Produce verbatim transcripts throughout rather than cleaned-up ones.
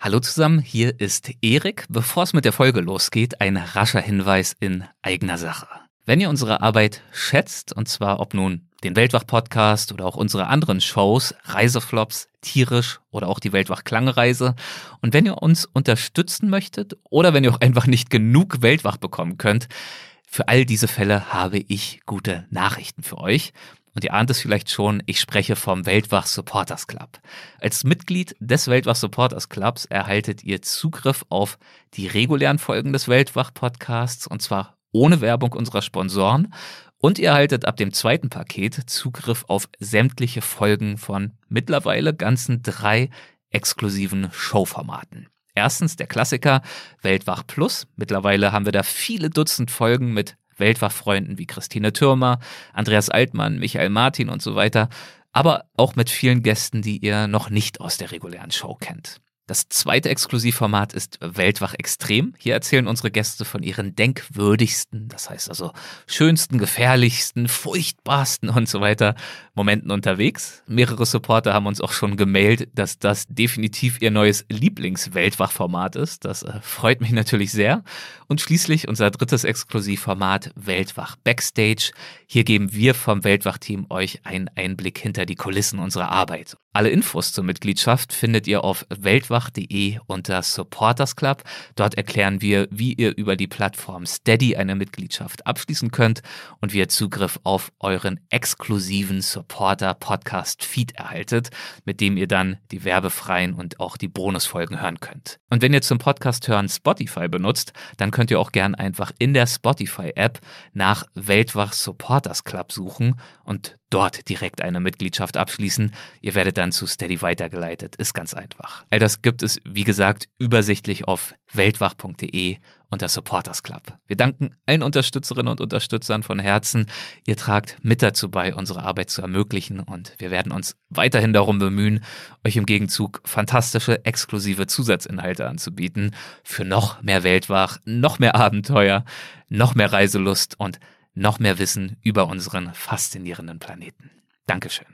Hallo zusammen, hier ist Erik. Bevor es mit der Folge losgeht, ein rascher Hinweis in eigener Sache. Wenn ihr unsere Arbeit schätzt, und zwar ob nun den Weltwach-Podcast oder auch unsere anderen Shows, Reiseflops, Tierisch oder auch die Weltwach-Klangreise, und wenn ihr uns unterstützen möchtet oder wenn ihr auch einfach nicht genug Weltwach bekommen könnt, für all diese Fälle habe ich gute Nachrichten für euch. Und ihr ahnt es vielleicht schon, ich spreche vom Weltwach Supporters Club. Als Mitglied des Weltwach Supporters Clubs erhaltet ihr Zugriff auf die regulären Folgen des Weltwach-Podcasts, und zwar ohne Werbung unserer Sponsoren. Und ihr erhaltet ab dem zweiten Paket Zugriff auf sämtliche Folgen von mittlerweile ganzen drei exklusiven Showformaten. Erstens der Klassiker Weltwach Plus. Mittlerweile haben wir da viele Dutzend Folgen mit Weltwach-Freunden wie Christine Thürmer, Andreas Altmann, Michael Martin und so weiter, aber auch mit vielen Gästen, die ihr noch nicht aus der regulären Show kennt. Das zweite Exklusivformat ist Weltwach Extrem. Hier erzählen unsere Gäste von ihren denkwürdigsten, das heißt also schönsten, gefährlichsten, furchtbarsten und so weiter Momenten unterwegs. Mehrere Supporter haben uns auch schon gemailt, dass das definitiv ihr neues Lieblings-Weltwach-Format ist. Das äh, freut mich natürlich sehr. Und schließlich unser drittes Exklusivformat Weltwach Backstage. Hier geben wir vom Weltwach-Team euch einen Einblick hinter die Kulissen unserer Arbeit. Alle Infos zur Mitgliedschaft findet ihr auf weltwach punkt de unter Supporters Club. Dort erklären wir, wie ihr über die Plattform Steady eine Mitgliedschaft abschließen könnt und wie ihr Zugriff auf euren exklusiven Supporter-Podcast-Feed erhaltet, mit dem ihr dann die werbefreien und auch die Bonusfolgen hören könnt. Und wenn ihr zum Podcast hören Spotify benutzt, dann könnt ihr auch gern einfach in der Spotify-App nach Weltwach Supporters Club suchen und dort direkt eine Mitgliedschaft abschließen. Ihr werdet dann zu Steady weitergeleitet. Ist ganz einfach. All das gibt es, wie gesagt, übersichtlich auf weltwach punkt de unter Supporters Club. Wir danken allen Unterstützerinnen und Unterstützern von Herzen. Ihr tragt mit dazu bei, unsere Arbeit zu ermöglichen, und wir werden uns weiterhin darum bemühen, euch im Gegenzug fantastische, exklusive Zusatzinhalte anzubieten für noch mehr Weltwach, noch mehr Abenteuer, noch mehr Reiselust und noch mehr Wissen über unseren faszinierenden Planeten. Dankeschön.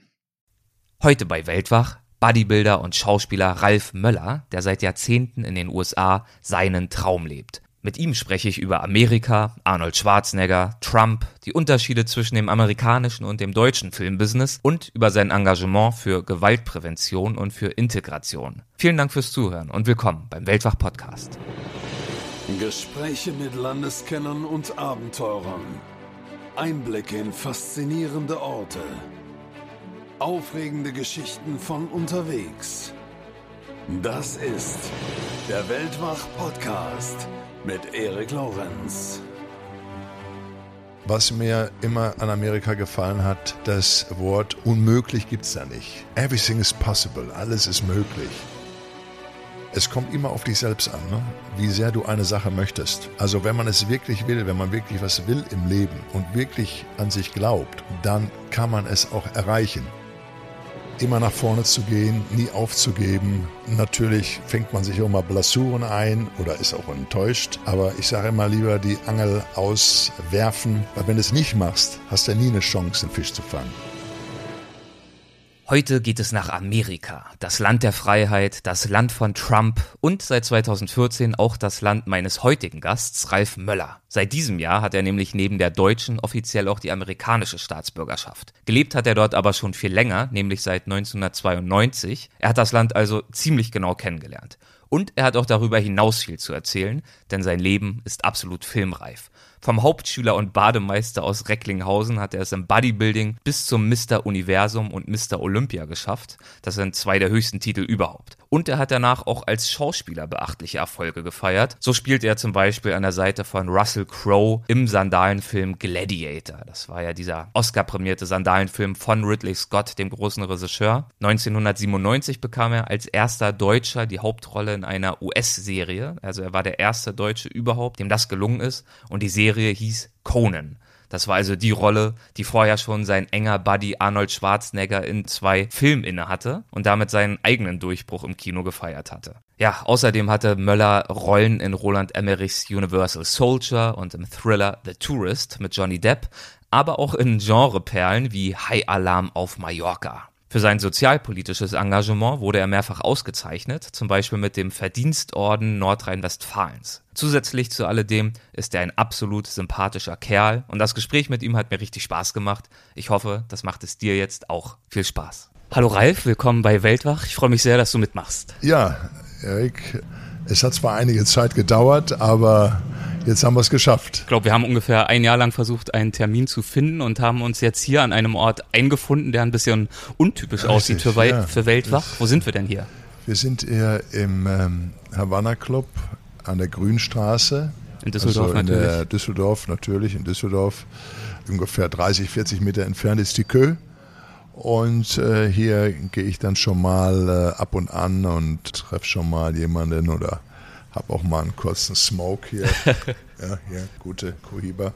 Heute bei Weltwach Bodybuilder und Schauspieler Ralf Möller, der seit Jahrzehnten in den U S A seinen Traum lebt. Mit ihm spreche ich über Amerika, Arnold Schwarzenegger, Trump, die Unterschiede zwischen dem amerikanischen und dem deutschen Filmbusiness und über sein Engagement für Gewaltprävention und für Integration. Vielen Dank fürs Zuhören und willkommen beim Weltwach-Podcast. Gespräche mit Landeskennern und Abenteurern. Einblicke in faszinierende Orte. Aufregende Geschichten von unterwegs. Das ist der Weltwach-Podcast mit Erik Lorenz. Was mir immer an Amerika gefallen hat, das Wort unmöglich gibt's da nicht. Everything is possible, alles ist möglich. Es kommt immer auf dich selbst an, ne? Wie sehr du eine Sache möchtest. Also wenn man es wirklich will, wenn man wirklich was will im Leben und wirklich an sich glaubt, dann kann man es auch erreichen. Immer nach vorne zu gehen, nie aufzugeben. Natürlich fängt man sich auch mal Blessuren ein oder ist auch enttäuscht. Aber ich sage immer lieber die Angel auswerfen, weil wenn du es nicht machst, hast du nie eine Chance, den Fisch zu fangen. Heute geht es nach Amerika, das Land der Freiheit, das Land von Trump und seit zweitausendvierzehn auch das Land meines heutigen Gasts, Ralf Möller. Seit diesem Jahr hat er nämlich neben der deutschen offiziell auch die amerikanische Staatsbürgerschaft. Gelebt hat er dort aber schon viel länger, nämlich seit neunzehnhundertzweiundneunzig. Er hat das Land also ziemlich genau kennengelernt. Und er hat auch darüber hinaus viel zu erzählen, denn sein Leben ist absolut filmreif. Vom Hauptschüler und Bademeister aus Recklinghausen hat er es im Bodybuilding bis zum Mister Universum und Mister Olympia geschafft. Das sind zwei der höchsten Titel überhaupt. Und er hat danach auch als Schauspieler beachtliche Erfolge gefeiert. So spielt er zum Beispiel an der Seite von Russell Crowe im Sandalenfilm Gladiator. Das war ja dieser Oscar-prämierte Sandalenfilm von Ridley Scott, dem großen Regisseur. neunzehnhundertsiebenundneunzig bekam er als erster Deutscher die Hauptrolle in einer U S-Serie. Also er war der erste Deutsche überhaupt, dem das gelungen ist. Und die Serie hieß Conan. Das war also die Rolle, die vorher schon sein enger Buddy Arnold Schwarzenegger in zwei Filmen inne hatte und damit seinen eigenen Durchbruch im Kino gefeiert hatte. Ja, außerdem hatte Möller Rollen in Roland Emmerichs Universal Soldier und im Thriller The Tourist mit Johnny Depp, aber auch in Genreperlen wie High Alarm auf Mallorca. Für sein sozialpolitisches Engagement wurde er mehrfach ausgezeichnet, zum Beispiel mit dem Verdienstorden Nordrhein-Westfalens. Zusätzlich zu alledem ist er ein absolut sympathischer Kerl und das Gespräch mit ihm hat mir richtig Spaß gemacht. Ich hoffe, das macht es dir jetzt auch viel Spaß. Hallo Ralf, willkommen bei Weltwach. Ich freue mich sehr, dass du mitmachst. Ja, Erik, es hat zwar einige Zeit gedauert, aber jetzt haben wir es geschafft. Ich glaube, wir haben ungefähr ein Jahr lang versucht, einen Termin zu finden und haben uns jetzt hier an einem Ort eingefunden, der ein bisschen untypisch Richtig, aussieht für, Wei- ja. für Weltwach. Wo sind wir denn hier? Wir sind hier im ähm, Havana Club an der Grünstraße. In Düsseldorf also in natürlich. Der Düsseldorf, natürlich, in Düsseldorf. Ungefähr dreißig, vierzig Meter entfernt ist die Kö. Und äh, hier gehe ich dann schon mal äh, ab und an und treffe schon mal jemanden oder habe auch mal einen kurzen Smoke hier. Ja, hier, gute Cohiba.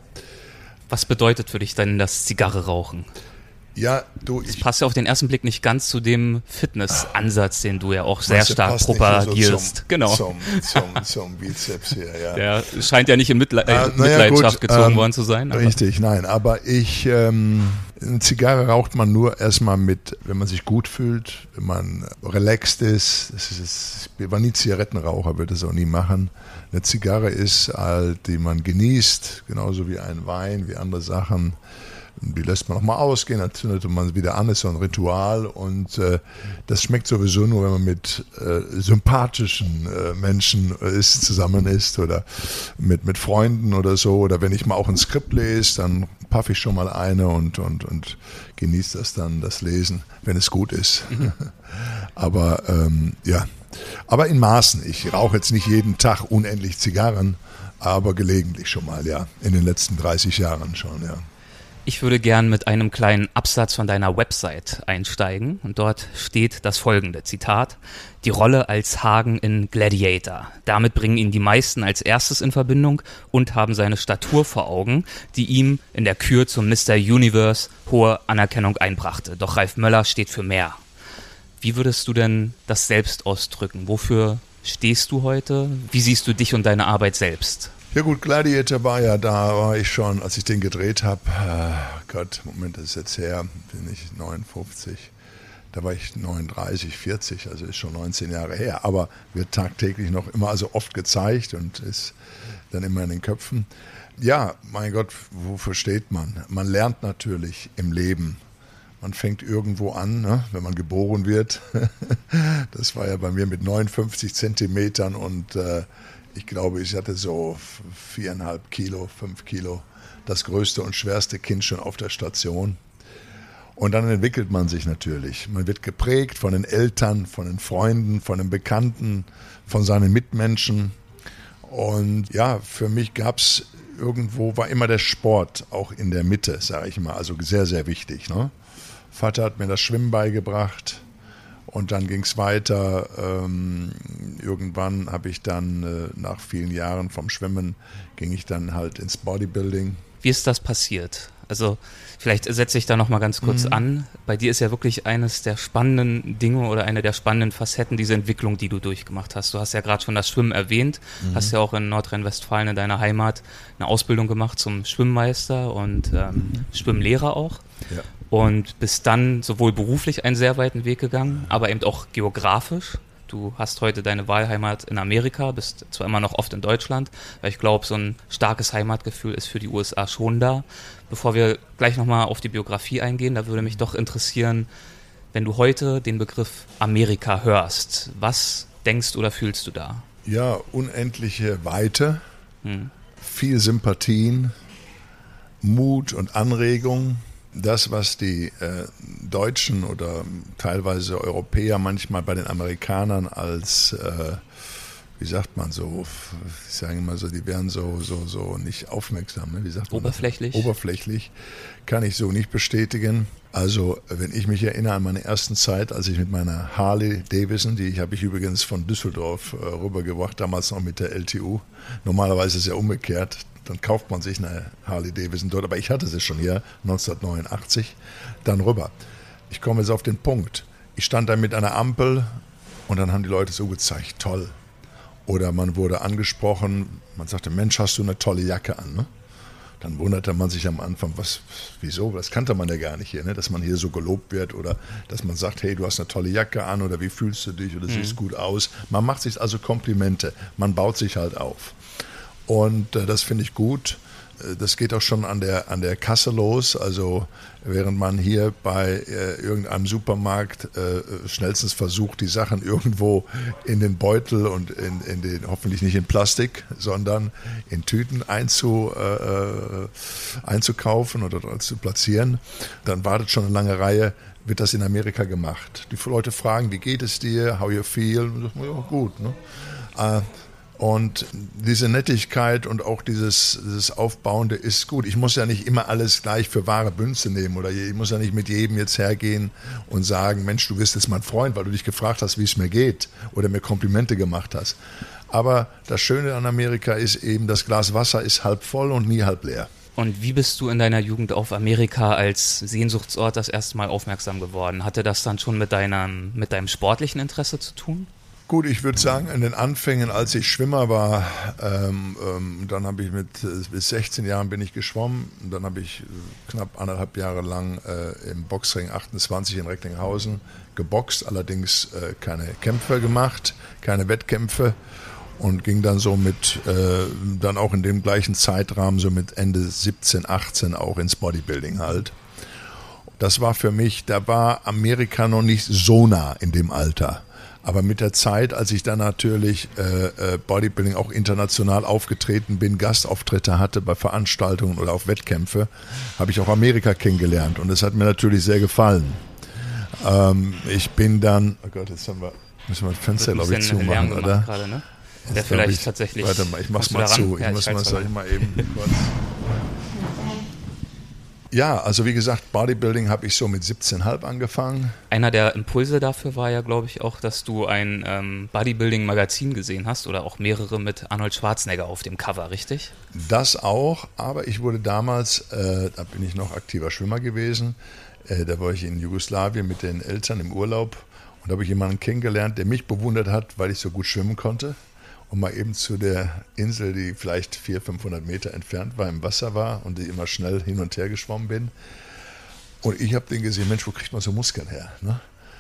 Was bedeutet für dich denn das Zigarre rauchen? Ja, du, das ich... passt ja auf den ersten Blick nicht ganz zu dem Fitnessansatz, den du ja auch sehr stark propagierst. So zum, genau. Zum, zum, zum Bizeps hier, ja. Der scheint ja nicht in Mitle- äh, äh, Mitleidenschaft gut, gezogen ähm, worden zu sein. Aber. Richtig, nein, aber ich... Ähm, eine Zigarre raucht man nur erstmal mit, wenn man sich gut fühlt, wenn man relaxed ist. Das ist ich war nie Zigarettenraucher, würde das auch nie machen. Eine Zigarre ist halt, die man genießt, genauso wie ein Wein, wie andere Sachen. Die lässt man auch mal ausgehen, dann zündet man wieder an, ist so ein Ritual und äh, das schmeckt sowieso nur, wenn man mit äh, sympathischen äh, Menschen ist, zusammen ist oder mit, mit Freunden oder so oder wenn ich mal auch ein Skript lese, dann paffe ich schon mal eine und, und, und genieße das dann, das Lesen, wenn es gut ist. Mhm. Aber ähm, ja, aber in Maßen. Ich rauche jetzt nicht jeden Tag unendlich Zigarren, aber gelegentlich schon mal, ja, in den letzten dreißig Jahren schon, ja. Ich würde gern mit einem kleinen Absatz von deiner Website einsteigen und dort steht das folgende, Zitat, die Rolle als Hagen in Gladiator. Damit bringen ihn die meisten als erstes in Verbindung und haben seine Statur vor Augen, die ihm in der Kür zum Mister Universe hohe Anerkennung einbrachte. Doch Ralf Möller steht für mehr. Wie würdest du denn das selbst ausdrücken? Wofür stehst du heute? Wie siehst du dich und deine Arbeit selbst? Ja gut, Gladiator war ja, da war ich schon, als ich den gedreht habe, äh, Gott, Moment, das ist jetzt her, bin ich neunundfünfzig, da war ich neununddreißig, vierzig, also ist schon neunzehn Jahre her, aber wird tagtäglich noch immer, also oft gezeigt und ist dann immer in den Köpfen. Ja, mein Gott, wofür steht man? Man lernt natürlich im Leben. Man fängt irgendwo an, ne, wenn man geboren wird. Das war ja bei mir mit neunundfünfzig Zentimetern und äh, ich glaube, ich hatte so viereinhalb Kilo, fünf Kilo, das größte und schwerste Kind schon auf der Station. Und dann entwickelt man sich natürlich. Man wird geprägt von den Eltern, von den Freunden, von den Bekannten, von seinen Mitmenschen. Und ja, für mich gab es irgendwo, war immer der Sport auch in der Mitte, sage ich mal, also sehr, sehr wichtig. Ne? Vater hat mir das Schwimmen beigebracht. Und dann ging es weiter. Ähm, irgendwann habe ich dann, äh, nach vielen Jahren vom Schwimmen, ging ich dann halt ins Bodybuilding. Wie ist das passiert? Also vielleicht setze ich da nochmal ganz kurz mhm. an. Bei dir ist ja wirklich eines der spannenden Dinge oder eine der spannenden Facetten diese Entwicklung, die du durchgemacht hast. Du hast ja gerade schon das Schwimmen erwähnt, mhm. hast ja auch in Nordrhein-Westfalen in deiner Heimat eine Ausbildung gemacht zum Schwimmmeister und ähm, mhm. Schwimmlehrer auch. Ja. Und bist dann sowohl beruflich einen sehr weiten Weg gegangen, aber eben auch geografisch. Du hast heute deine Wahlheimat in Amerika, bist zwar immer noch oft in Deutschland, weil ich glaube, so ein starkes Heimatgefühl ist für die U S A schon da. Bevor wir gleich nochmal auf die Biografie eingehen, da würde mich doch interessieren, wenn du heute den Begriff Amerika hörst, was denkst oder fühlst du da? Ja, unendliche Weite, hm. viel Sympathien, Mut und Anregung. Das, was die äh, Deutschen oder teilweise Europäer manchmal bei den Amerikanern als, äh, wie sagt man so, ich sage immer so, die wären so, so, so nicht aufmerksam, ne? Wie sagt man Oberflächlich. Das? Oberflächlich, kann ich so nicht bestätigen. Also, wenn ich mich erinnere an meine ersten Zeit, als ich mit meiner Harley Davidson, die habe ich übrigens von Düsseldorf äh, rübergebracht, damals noch mit der L T U. Normalerweise ist es ja umgekehrt. Dann kauft man sich eine Harley Davidson dort, aber ich hatte sie schon hier, neunzehnhundertneunundachtzig, dann rüber. Ich komme jetzt auf den Punkt. Ich stand da mit einer Ampel und dann haben die Leute so gezeigt, toll. Oder man wurde angesprochen, man sagte, Mensch, hast du eine tolle Jacke an, ne? dann wunderte man sich am Anfang, was, wieso, das kannte man ja gar nicht hier, ne? Dass man hier so gelobt wird oder dass man sagt, hey, du hast eine tolle Jacke an oder wie fühlst du dich oder mhm. siehst gut aus. Man macht sich also Komplimente, man baut sich halt auf. Und äh, das finde ich gut. Das geht auch schon an der, an der Kasse los, also während man hier bei äh, irgendeinem Supermarkt äh, schnellstens versucht, die Sachen irgendwo in den Beutel und in, in den, hoffentlich nicht in Plastik, sondern in Tüten einzu, äh, einzukaufen oder zu platzieren, dann wartet schon eine lange Reihe, wird das in Amerika gemacht. Die Leute fragen, wie geht es dir, how you feel, und sagt man, ja gut, ne? Äh, Und diese Nettigkeit und auch dieses, dieses Aufbauende ist gut. Ich muss ja nicht immer alles gleich für wahre Münze nehmen oder ich muss ja nicht mit jedem jetzt hergehen und sagen, Mensch, du bist jetzt mein Freund, weil du dich gefragt hast, wie es mir geht oder mir Komplimente gemacht hast. Aber das Schöne an Amerika ist eben, das Glas Wasser ist halb voll und nie halb leer. Und wie bist du in deiner Jugend auf Amerika als Sehnsuchtsort das erste Mal aufmerksam geworden? Hatte das dann schon mit deinem, mit deinem sportlichen Interesse zu tun? Gut, ich würde sagen, in den Anfängen, als ich Schwimmer war, ähm, ähm, dann habe ich mit äh, bis sechzehn Jahren bin ich geschwommen. Und dann habe ich äh, knapp anderthalb Jahre lang äh, im Boxring achtundzwanzig in Recklinghausen geboxt, allerdings äh, keine Kämpfe gemacht, keine Wettkämpfe und ging dann so mit, äh, dann auch in dem gleichen Zeitrahmen, so mit Ende siebzehn, achtzehn auch ins Bodybuilding halt. Das war für mich, da war Amerika noch nicht so nah in dem Alter. Aber mit der Zeit, als ich dann natürlich äh, Bodybuilding auch international aufgetreten bin, Gastauftritte hatte bei Veranstaltungen oder auf Wettkämpfe, habe ich auch Amerika kennengelernt und das hat mir natürlich sehr gefallen. Ähm, ich bin dann, oh Gott, jetzt haben wir, müssen wir das Fenster, glaube ich, zumachen, oder? Grade, ne? Der vielleicht ich, tatsächlich. Warte mal, ich mach's mal zu. Ich ja, muss mal, sag ich mal eben kurz. Ja, also wie gesagt, Bodybuilding habe ich so mit siebzehn Komma fünf angefangen. Einer der Impulse dafür war ja, glaube ich, auch, dass du ein ähm, Bodybuilding-Magazin gesehen hast oder auch mehrere mit Arnold Schwarzenegger auf dem Cover, richtig? Das auch, aber ich wurde damals, äh, da bin ich noch aktiver Schwimmer gewesen, äh, da war ich in Jugoslawien mit den Eltern im Urlaub und da habe ich jemanden kennengelernt, der mich bewundert hat, weil ich so gut schwimmen konnte. Und mal eben zu der Insel, die vielleicht vierhundert, fünfhundert Meter entfernt war, im Wasser war und die immer schnell hin und her geschwommen bin. Und ich habe den gesehen, Mensch, wo kriegt man so Muskeln her? Ne?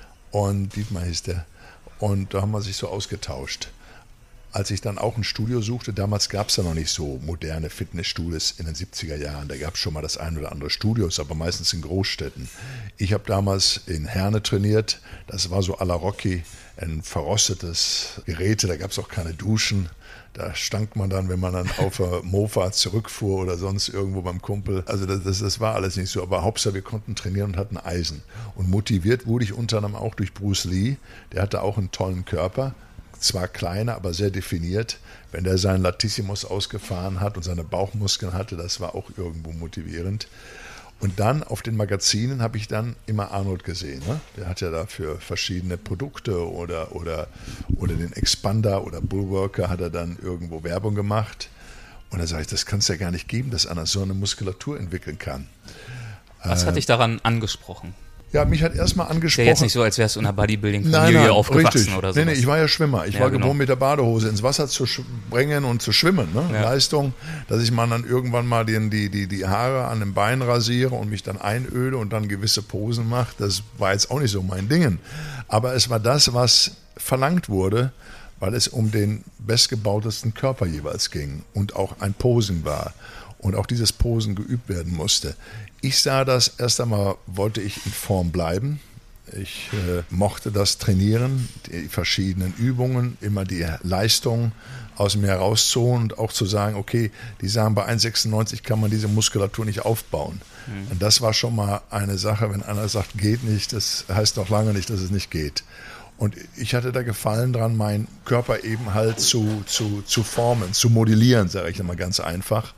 Und Dietmar hieß der. Und da haben wir sich so ausgetauscht. Als ich dann auch ein Studio suchte, damals gab es ja noch nicht so moderne Fitnessstudios in den siebziger Jahren. Da gab es schon mal das ein oder andere Studios, aber meistens in Großstädten. Ich habe damals in Herne trainiert. Das war so à la Rocky, ein verrostetes Gerät. Da gab es auch keine Duschen. Da stank man dann, wenn man dann auf der Mofa zurückfuhr oder sonst irgendwo beim Kumpel. Also das, das, das war alles nicht so. Aber Hauptsache, wir konnten trainieren und hatten Eisen. Und motiviert wurde ich unter anderem auch durch Bruce Lee. Der hatte auch einen tollen Körper. Zwar kleiner, aber sehr definiert. Wenn der seinen Latissimus ausgefahren hat und seine Bauchmuskeln hatte, das war auch irgendwo motivierend. Und dann auf den Magazinen habe ich dann immer Arnold gesehen. Ne? Der hat ja da für verschiedene Produkte oder, oder, oder den Expander oder Bullworker hat er dann irgendwo Werbung gemacht. Und da sage ich, das kann es ja gar nicht geben, dass einer so eine Muskulatur entwickeln kann. Was äh, hat dich daran angesprochen? Ja, mich hat erstmal angesprochen. Ist ja jetzt nicht so, als wärst du in einer Bodybuilding-Familie aufgewachsen richtig. oder so. Nee, nee, ich war ja Schwimmer. Ich ja, war genau. gewohnt, mit der Badehose ins Wasser zu springen und zu schwimmen. Ne? Ja. Leistung, dass ich mal dann irgendwann mal die, die, die, die Haare an den Beinen rasiere und mich dann einöle und dann gewisse Posen mache. Das war jetzt auch nicht so mein Ding. Aber es war das, was verlangt wurde, weil es um den bestgebautesten Körper jeweils ging und auch ein Posen war. Und auch dieses Posen geübt werden musste. Ich sah das, erst einmal wollte ich in Form bleiben. Ich äh, mochte das Trainieren, die verschiedenen Übungen, immer die Leistung aus mir herauszuholen und auch zu sagen, okay, die sagen, bei eins Komma sechsundneunzig kann man diese Muskulatur nicht aufbauen. Mhm. Und das war schon mal eine Sache, wenn einer sagt, geht nicht, das heißt noch lange nicht, dass es nicht geht. Und ich hatte da Gefallen dran, meinen Körper eben halt zu, zu, zu formen, zu modellieren, sage ich mal ganz einfach.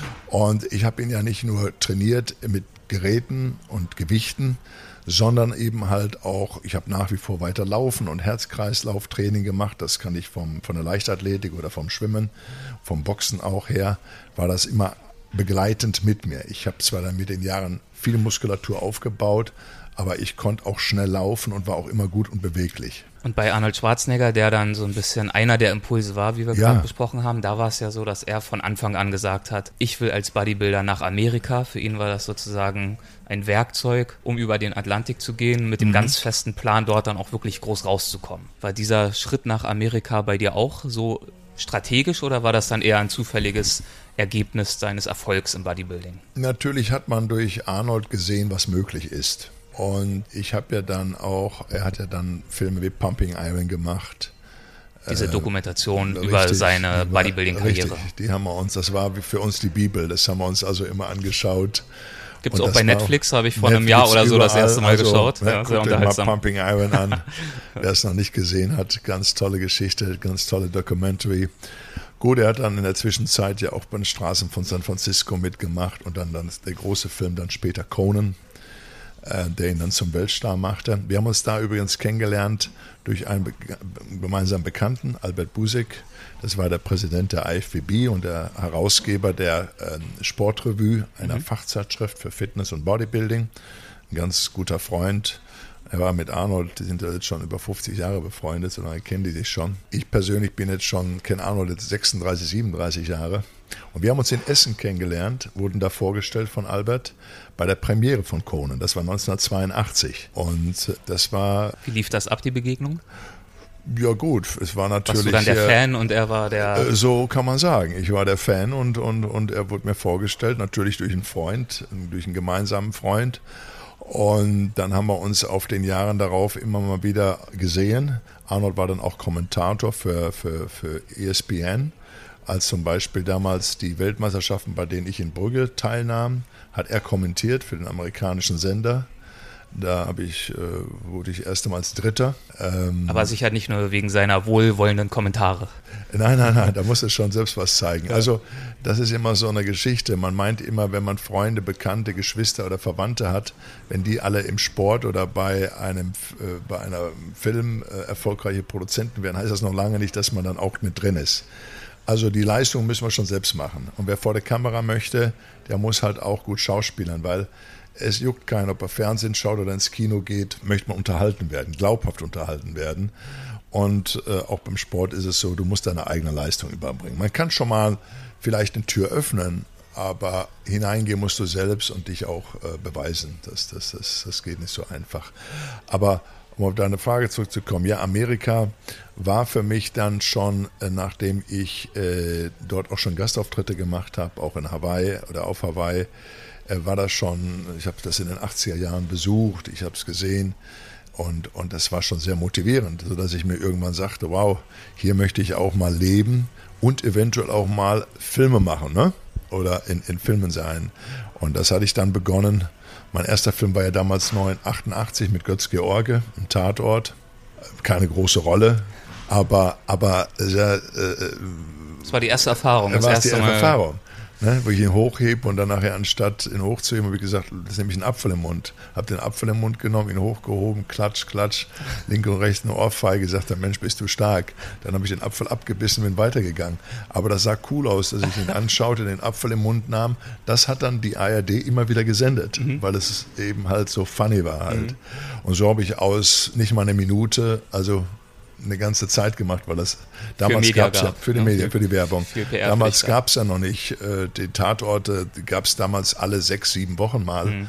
Und ich habe ihn ja nicht nur trainiert mit Geräten und Gewichten, sondern eben halt auch, ich habe nach wie vor weiter Laufen und Herz-Kreislauf-Training gemacht. Das kann ich vom, von der Leichtathletik oder vom Schwimmen, vom Boxen auch her, war das immer begleitend mit mir. Ich habe zwar dann mit den Jahren viel Muskulatur aufgebaut, aber ich konnte auch schnell laufen und war auch immer gut und beweglich. Und bei Arnold Schwarzenegger, der dann so ein bisschen einer der Impulse war, wie wir Ja. gerade besprochen haben, da war es ja so, dass er von Anfang an gesagt hat, ich will als Bodybuilder nach Amerika. Für ihn war das sozusagen ein Werkzeug, um über den Atlantik zu gehen, mit dem Mhm. ganz festen Plan, dort dann auch wirklich groß rauszukommen. War dieser Schritt nach Amerika bei dir auch so strategisch oder war das dann eher ein zufälliges Ergebnis seines Erfolgs im Bodybuilding? Natürlich hat man durch Arnold gesehen, was möglich ist. Und ich habe ja dann auch, er hat ja dann Filme wie Pumping Iron gemacht. Diese Dokumentation Äh, über richtig, seine über- Bodybuilding-Karriere. Richtig, die haben wir uns, das war für uns die Bibel, das haben wir uns also immer angeschaut. Gibt es Und auch das bei war Netflix, habe ich vor Netflix einem Jahr oder so das überall, erste Mal also, geschaut. Ne, Ja, guckt sehr euch mal unterhaltsam. Pumping Iron an, wer es noch nicht gesehen hat, ganz tolle Geschichte, ganz tolle Documentary. Gut, er hat dann in der Zwischenzeit ja auch bei den Straßen von San Francisco mitgemacht und dann, dann der große Film, dann später Conan, äh, der ihn dann zum Weltstar machte. Wir haben uns da übrigens kennengelernt durch einen be gemeinsamen Bekannten, Albert Busek. Das war der Präsident der I F B B und der Herausgeber der äh, Sportrevue, einer mhm. Fachzeitschrift für Fitness und Bodybuilding. Ein ganz guter Freund. Er war mit Arnold, die sind ja jetzt schon über fünfzig Jahre befreundet, so lange kennen die sich schon. Ich persönlich bin jetzt schon, kenne Arnold jetzt sechsunddreißig, siebenunddreißig Jahre. Und wir haben uns in Essen kennengelernt, wurden da vorgestellt von Albert bei der Premiere von Conan. Das war neunzehnhundertzweiundachtzig. Und das war... Wie lief das ab, die Begegnung? Ja gut, es war natürlich... Warst du dann der äh, Fan und er war der... Äh, so kann man sagen. Ich war der Fan und, und, und er wurde mir vorgestellt, natürlich durch einen Freund, durch einen gemeinsamen Freund. Und dann haben wir uns auf den Jahren darauf immer mal wieder gesehen. Arnold war dann auch Kommentator für, für, für E S P N. Als zum Beispiel damals die Weltmeisterschaften, bei denen ich in Brügge teilnahm, hat er kommentiert für den amerikanischen Sender. Da habe ich, äh, wurde ich erstmals Dritter. Ähm, Aber sicher nicht nur wegen seiner wohlwollenden Kommentare. Nein, nein, nein, da muss es schon selbst was zeigen. Also das ist immer so eine Geschichte. Man meint immer, wenn man Freunde, Bekannte, Geschwister oder Verwandte hat, wenn die alle im Sport oder bei einem äh, bei einer Film äh, erfolgreiche Produzenten werden, heißt das noch lange nicht, dass man dann auch mit drin ist. Also die Leistung müssen wir schon selbst machen. Und wer vor der Kamera möchte, der muss halt auch gut schauspielern, weil es juckt keinen, ob er Fernsehen schaut oder ins Kino geht, möchte man unterhalten werden, glaubhaft unterhalten werden. Und äh, auch beim Sport ist es so, du musst deine eigene Leistung überbringen. Man kann schon mal vielleicht eine Tür öffnen, aber hineingehen musst du selbst und dich auch äh, beweisen. Das, das, das, das geht nicht so einfach. Aber um auf deine Frage zurückzukommen, ja, Amerika war für mich dann schon, äh, nachdem ich äh, dort auch schon Gastauftritte gemacht habe, auch in Hawaii oder auf Hawaii, äh, war das schon, ich habe das in den achtziger Jahren besucht, ich habe es gesehen und, und das war schon sehr motivierend, sodass ich mir irgendwann sagte, wow, hier möchte ich auch mal leben und eventuell auch mal Filme machen, ne? Oder in, in Filmen sein. Und das hatte ich dann begonnen. Mein erster Film war ja damals neunzehnhundertachtundachtzig mit Götz George, im Tatort. Keine große Rolle, aber, aber sehr, äh, das war die erste Erfahrung. Das war war die erste Mal Erfahrung. Ne, wo ich ihn hochhebe und dann nachher anstatt ihn hochzuheben, habe ich gesagt, das ist nämlich ein Apfel im Mund. Habe den Apfel im Mund genommen, ihn hochgehoben, klatsch, klatsch, linke und rechte eine Ohrfeige, gesagt, der Mensch, bist du stark. Dann habe ich den Apfel abgebissen und bin weitergegangen. Aber das sah cool aus, dass ich ihn anschaute, den Apfel im Mund nahm. Das hat dann die A R D immer wieder gesendet, mhm. weil es eben halt so funny war halt. Mhm. Und so habe ich aus nicht mal eine Minute, also eine ganze Zeit gemacht, weil das damals gab es ja für die Medien, für die Werbung. Damals gab es ja noch nicht äh, die Tatorte, gab es damals alle sechs, sieben Wochen mal. Mhm.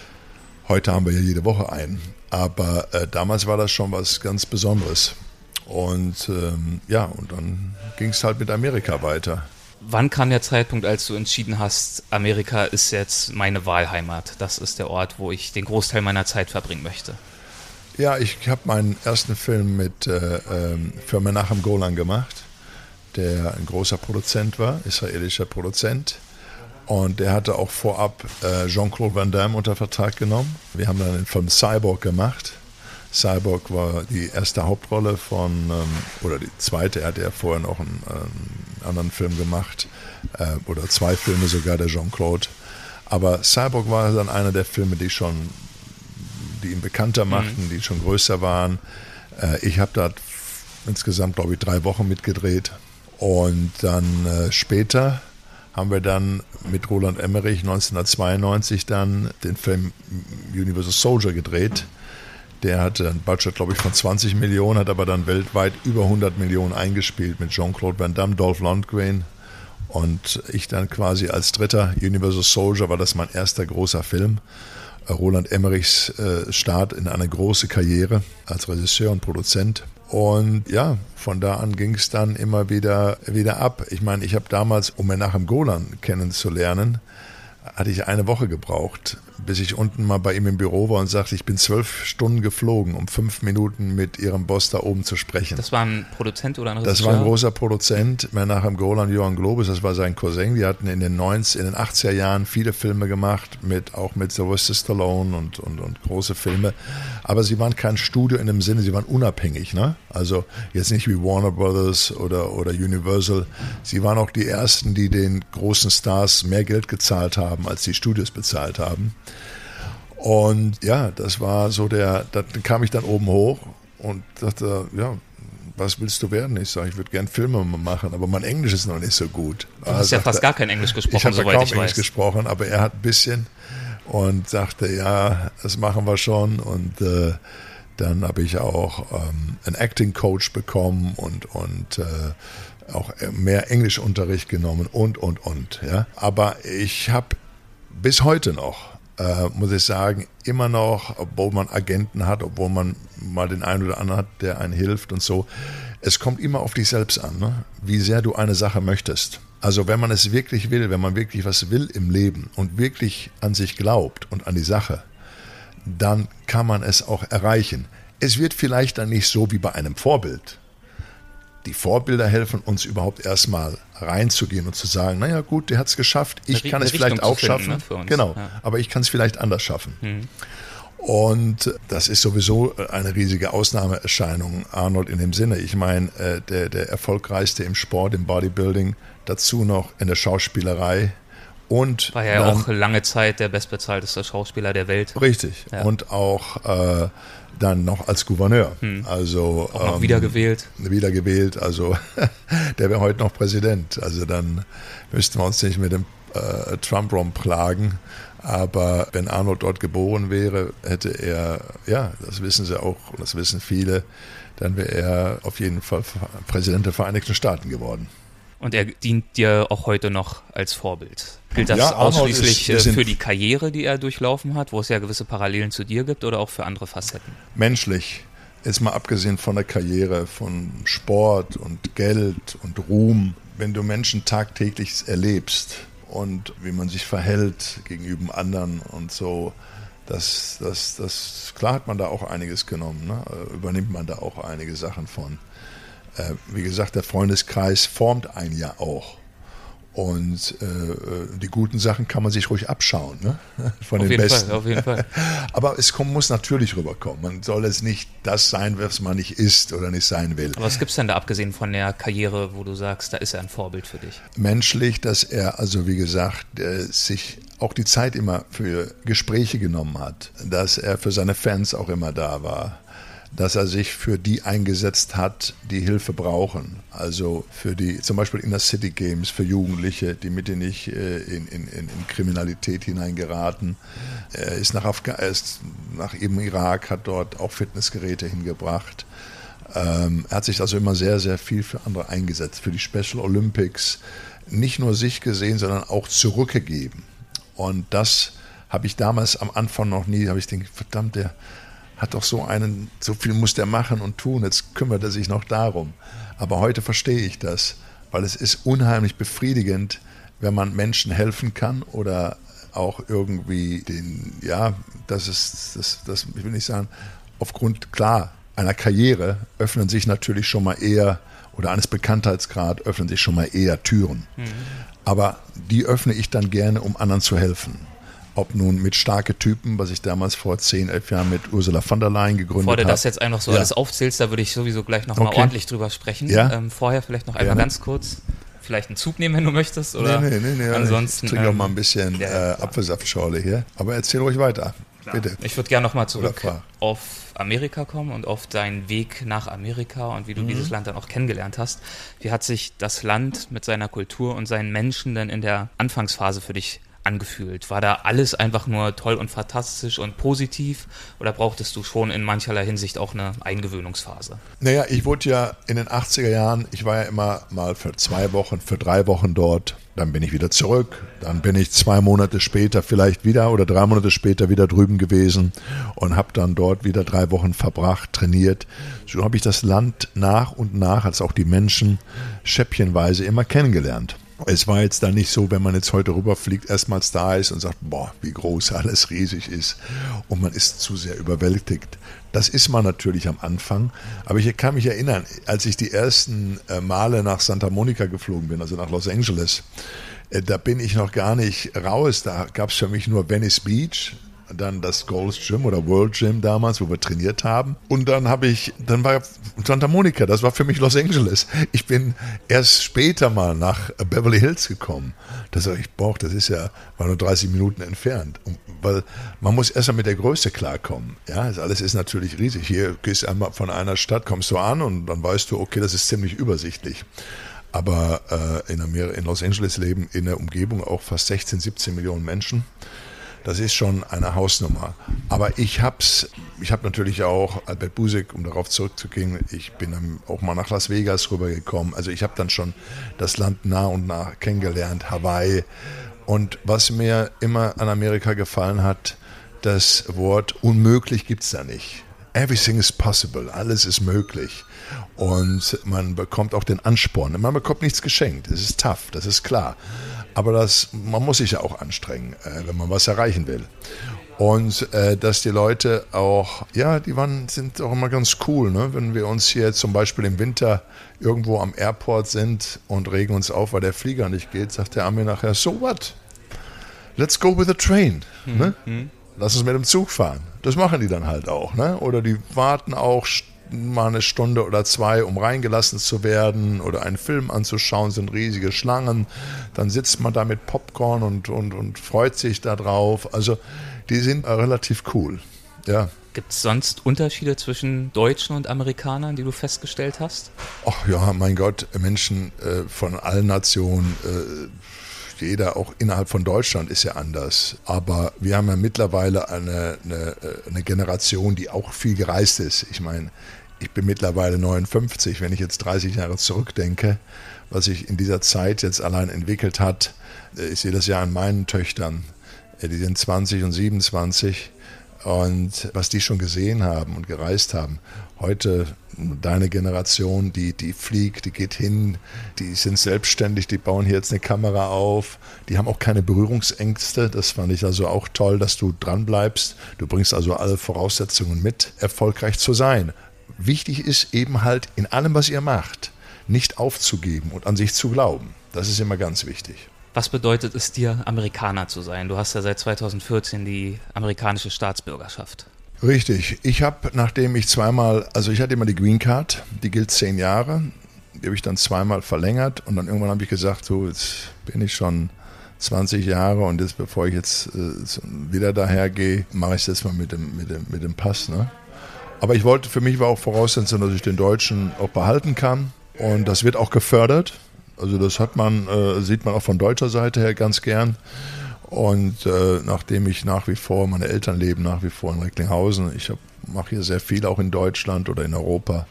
Heute haben wir ja jede Woche einen. Aber äh, damals war das schon was ganz Besonderes. Und ähm, ja, und dann ging es halt mit Amerika weiter. Wann kam der Zeitpunkt, als du entschieden hast, Amerika ist jetzt meine Wahlheimat? Das ist der Ort, wo ich den Großteil meiner Zeit verbringen möchte. Ja, ich habe meinen ersten Film mit äh, ähm, für Menachem Golan gemacht, der ein großer Produzent war, israelischer Produzent. Und der hatte auch vorab äh, Jean-Claude Van Damme unter Vertrag genommen. Wir haben dann den Film Cyborg gemacht. Cyborg war die erste Hauptrolle von, ähm, oder die zweite, er hatte ja vorher noch einen, einen anderen Film gemacht, äh, oder zwei Filme sogar, der Jean-Claude. Aber Cyborg war dann einer der Filme, die schon die ihn bekannter machten, mhm. die schon größer waren. Äh, ich habe da insgesamt, glaube ich, drei Wochen mitgedreht. Und dann äh, später haben wir dann mit Roland Emmerich neunzehnhundertzweiundneunzig dann den Film Universal Soldier gedreht. Der hatte ein Budget, glaube ich, von zwanzig Millionen, hat aber dann weltweit über hundert Millionen eingespielt mit Jean-Claude Van Damme, Dolph Lundgren und ich dann quasi als dritter. Universal Soldier war das mein erster großer Film. Roland Emmerichs äh, Start in eine große Karriere als Regisseur und Produzent. Und ja, von da an ging es dann immer wieder, wieder ab. Ich meine, ich habe damals, um Menachem Golan kennenzulernen, hatte ich eine Woche gebraucht, bis ich unten mal bei ihm im Büro war und sagte, ich bin zwölf Stunden geflogen, um fünf Minuten mit ihrem Boss da oben zu sprechen. Das war ein Produzent oder ein Regisseur? Das war ein großer Produzent, Menachem Golan, Johann Globus, das war sein Cousin. Die hatten in den neunziger, in den achtziger Jahren viele Filme gemacht, mit, auch mit Sylvester Stallone und, und, und große Filme. Aber sie waren kein Studio in dem Sinne, sie waren unabhängig. Ne? Also jetzt nicht wie Warner Brothers oder, oder Universal. Sie waren auch die Ersten, die den großen Stars mehr Geld gezahlt haben, als die Studios bezahlt haben. Und ja, das war so der, da kam ich dann oben hoch und dachte, ja, was willst du werden? Ich sage, ich würde gern Filme machen, aber mein Englisch ist noch nicht so gut. Du hast ja sagte, fast gar kein Englisch gesprochen, ich soweit kaum ich Englisch weiß. gesprochen, aber er hat ein bisschen und sagte, ja, das machen wir schon. Und äh, dann habe ich auch ähm, einen Acting Coach bekommen und, und äh, auch mehr Englischunterricht genommen und, und, und. Ja. Aber ich habe bis heute noch, äh, muss ich sagen, immer noch, obwohl man Agenten hat, obwohl man mal den einen oder anderen hat, der einen hilft und so, es kommt immer auf dich selbst an, ne? Wie sehr du eine Sache möchtest. Also wenn man es wirklich will, wenn man wirklich was will im Leben und wirklich an sich glaubt und an die Sache, dann kann man es auch erreichen. Es wird vielleicht dann nicht so wie bei einem Vorbild. Die Vorbilder helfen uns überhaupt erstmal reinzugehen und zu sagen, naja gut, der hat es geschafft, ich eine, kann es vielleicht auch finden, schaffen. Ne, für uns. Genau, ja. Aber ich kann es vielleicht anders schaffen. Mhm. Und das ist sowieso eine riesige Ausnahmeerscheinung, Arnold, in dem Sinne. Ich meine, der, der erfolgreichste im Sport, im Bodybuilding, dazu noch in der Schauspielerei. Und war ja dann auch lange Zeit der bestbezahlteste Schauspieler der Welt. Richtig. Ja. Und auch äh, dann noch als Gouverneur. Hm. Also auch noch ähm, wiedergewählt. Wiedergewählt. Also der wäre heute noch Präsident. Also dann müssten wir uns nicht mit dem äh, Trump rumplagen. Aber wenn Arnold dort geboren wäre, hätte er, ja, das wissen sie auch und das wissen viele, dann wäre er auf jeden Fall Präsident der Vereinigten Staaten geworden. Und er dient dir auch heute noch als Vorbild. Gilt das ja, ausschließlich ist, für die Karriere, die er durchlaufen hat, wo es ja gewisse Parallelen zu dir gibt, oder auch für andere Facetten? Menschlich, jetzt mal abgesehen von der Karriere, von Sport und Geld und Ruhm, wenn du Menschen tagtäglich erlebst und wie man sich verhält gegenüber anderen und so, das, das, das, klar hat man da auch einiges genommen, ne? Übernimmt man da auch einige Sachen von. Äh, wie gesagt, der Freundeskreis formt einen ja auch. Und äh, die guten Sachen kann man sich ruhig abschauen, ne? Von auf den jeden Besten. Fall, auf jeden Fall. Aber es kommt, muss natürlich rüberkommen. Man soll es nicht das sein, was man nicht ist oder nicht sein will. Aber was gibt es denn da, abgesehen von der Karriere, wo du sagst, da ist er ein Vorbild für dich? Menschlich, dass er, also wie gesagt, äh, sich auch die Zeit immer für Gespräche genommen hat, dass er für seine Fans auch immer da war, dass er sich für die eingesetzt hat, die Hilfe brauchen. Also für die, zum Beispiel Inner City Games, für Jugendliche, die mit denen nicht äh, in, in, in Kriminalität hineingeraten. Er ist nach, Afga- er ist nach eben Irak, hat dort auch Fitnessgeräte hingebracht. Ähm, er hat sich also immer sehr, sehr viel für andere eingesetzt, für die Special Olympics. Nicht nur sich gesehen, sondern auch zurückgegeben. Und das habe ich damals am Anfang noch nie, habe ich gedacht, verdammt, der hat doch so einen, so viel muss der machen und tun, jetzt kümmert er sich noch darum. Aber heute verstehe ich das, weil es ist unheimlich befriedigend, wenn man Menschen helfen kann oder auch irgendwie den, ja, das ist, das, das, ich will nicht sagen, aufgrund, klar, einer Karriere öffnen sich natürlich schon mal eher, oder eines Bekanntheitsgrad öffnen sich schon mal eher Türen. Mhm. Aber die öffne ich dann gerne, um anderen zu helfen. Ob nun mit starke Typen, was ich damals vor zehn, elf Jahren mit Ursula von der Leyen gegründet habe. Bevor du das jetzt einfach so ja. alles aufzählst, da würde ich sowieso gleich nochmal okay. ordentlich drüber sprechen. Ja? Ähm, vorher vielleicht noch einmal Gerne. ganz kurz, vielleicht einen Zug nehmen, wenn du möchtest. Oder nee, nee, nee, nee. ansonsten, ich trinke ähm, auch mal ein bisschen ja, äh, Apfelsaftschorle hier. Aber erzähl ruhig weiter. Bitte. Ich würde gerne nochmal zurück auf Amerika kommen und auf deinen Weg nach Amerika und wie du mhm. dieses Land dann auch kennengelernt hast. Wie hat sich das Land mit seiner Kultur und seinen Menschen dann in der Anfangsphase für dich angefühlt? War da alles einfach nur toll und fantastisch und positiv oder brauchtest du schon in mancherlei Hinsicht auch eine Eingewöhnungsphase? Naja, ich wurde ja in den achtziger Jahren, ich war ja immer mal für zwei Wochen, für drei Wochen dort, dann bin ich wieder zurück, dann bin ich zwei Monate später vielleicht wieder oder drei Monate später wieder drüben gewesen und habe dann dort wieder drei Wochen verbracht, trainiert. So habe ich das Land nach und nach, als auch die Menschen, schäppchenweise immer kennengelernt. Es war jetzt dann nicht so, wenn man jetzt heute rüberfliegt, erstmals da ist und sagt, boah, wie groß alles riesig ist und man ist zu sehr überwältigt. Das ist man natürlich am Anfang, aber ich kann mich erinnern, als ich die ersten Male nach Santa Monica geflogen bin, also nach Los Angeles, da bin ich noch gar nicht raus, da gab es für mich nur Venice Beach, dann das Gold's Gym oder World Gym damals, wo wir trainiert haben. Und dann habe ich, dann war Santa Monica, das war für mich Los Angeles. Ich bin erst später mal nach Beverly Hills gekommen. Da sage ich, boah, das ist ja, war nur dreißig Minuten entfernt. Und, weil man muss erst mal mit der Größe klarkommen. Ja, das alles ist natürlich riesig. Hier gehst du einmal von einer Stadt, kommst du an und dann weißt du, okay, das ist ziemlich übersichtlich. Aber äh, in, Amer- in Los Angeles leben in der Umgebung auch fast sechzehn, siebzehn Millionen Menschen. Das ist schon eine Hausnummer. Aber ich hab's, ich habe natürlich auch Albert Busek, um darauf zurückzugehen, ich bin dann auch mal nach Las Vegas rübergekommen. Also ich habe dann schon das Land nah und nah kennengelernt, Hawaii. Und was mir immer an Amerika gefallen hat, das Wort unmöglich gibt's da nicht. Everything is possible, alles ist möglich. Und man bekommt auch den Ansporn. Man bekommt nichts geschenkt, es ist tough, das ist klar. Aber das, man muss sich ja auch anstrengen, äh, wenn man was erreichen will. Und äh, dass die Leute auch, ja, die waren, sind auch immer ganz cool, ne? Wenn wir uns hier zum Beispiel im Winter irgendwo am Airport sind und regen uns auf, weil der Flieger nicht geht, sagt der Ami nachher, so what? Let's go with the train. Mhm. Ne? Lass uns mit dem Zug fahren. Das machen die dann halt auch. Ne? Oder die warten auch mal eine Stunde oder zwei, um reingelassen zu werden oder einen Film anzuschauen, sind riesige Schlangen. Dann sitzt man da mit Popcorn und, und, und freut sich da drauf. Also die sind relativ cool. Ja. Gibt es sonst Unterschiede zwischen Deutschen und Amerikanern, die du festgestellt hast? Ach ja, mein Gott, Menschen äh, von allen Nationen, äh, jeder auch innerhalb von Deutschland ist ja anders. Aber wir haben ja mittlerweile eine, eine, eine Generation, die auch viel gereist ist. Ich meine, ich bin mittlerweile neunundfünfzig, wenn ich jetzt dreißig Jahre zurückdenke, was sich in dieser Zeit jetzt allein entwickelt hat. Ich sehe das ja an meinen Töchtern, die sind zwanzig und siebenundzwanzig und was die schon gesehen haben und gereist haben. Heute deine Generation, die, die fliegt, die geht hin, die sind selbstständig, die bauen hier jetzt eine Kamera auf, die haben auch keine Berührungsängste. Das fand ich also auch toll, dass du dran bleibst. Du bringst also alle Voraussetzungen mit, erfolgreich zu sein. Wichtig ist eben halt in allem, was ihr macht, nicht aufzugeben und an sich zu glauben. Das ist immer ganz wichtig. Was bedeutet es dir, Amerikaner zu sein? Du hast ja seit zweitausendvierzehn die amerikanische Staatsbürgerschaft. Richtig. Ich habe, nachdem ich zweimal, also ich hatte immer die Green Card, die gilt zehn Jahre, die habe ich dann zweimal verlängert und dann irgendwann habe ich gesagt, so jetzt bin ich schon zwanzig Jahre und jetzt, bevor ich jetzt äh, wieder dahergehe, mache ich das mal mit dem, mit dem, mit dem Pass, ne? Aber ich wollte, für mich war auch Voraussetzung, dass ich den Deutschen auch behalten kann und das wird auch gefördert. Also das hat man, äh, sieht man auch von deutscher Seite her ganz gern. Und äh, nachdem ich nach wie vor, meine Eltern leben nach wie vor in Recklinghausen, ich mache hier sehr viel auch in Deutschland oder in Europa.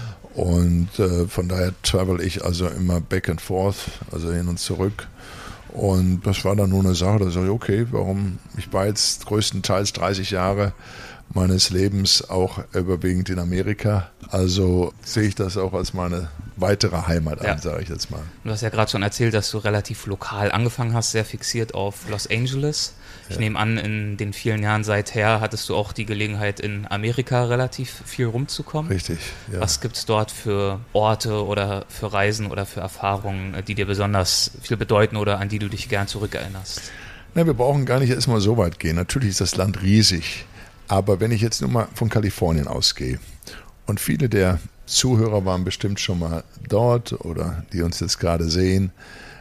Und äh, von daher travel ich also immer back and forth, also hin und zurück. Und das war dann nur eine Sache, da sage ich, okay, warum, ich war jetzt größtenteils dreißig Jahre meines Lebens auch überwiegend in Amerika. Also sehe ich das auch als meine weitere Heimat ja. an, sage ich jetzt mal. Du hast ja gerade schon erzählt, dass du relativ lokal angefangen hast, sehr fixiert auf Los Angeles. Ich ja. nehme an, in den vielen Jahren seither hattest du auch die Gelegenheit, in Amerika relativ viel rumzukommen. Richtig, ja. Was gibt es dort für Orte oder für Reisen oder für Erfahrungen, die dir besonders viel bedeuten oder an die du dich gern zurückerinnerst? Na, wir brauchen gar nicht erstmal so weit gehen. Natürlich ist das Land riesig. Aber wenn ich jetzt nur mal von Kalifornien ausgehe und viele der Zuhörer waren bestimmt schon mal dort oder die uns jetzt gerade sehen,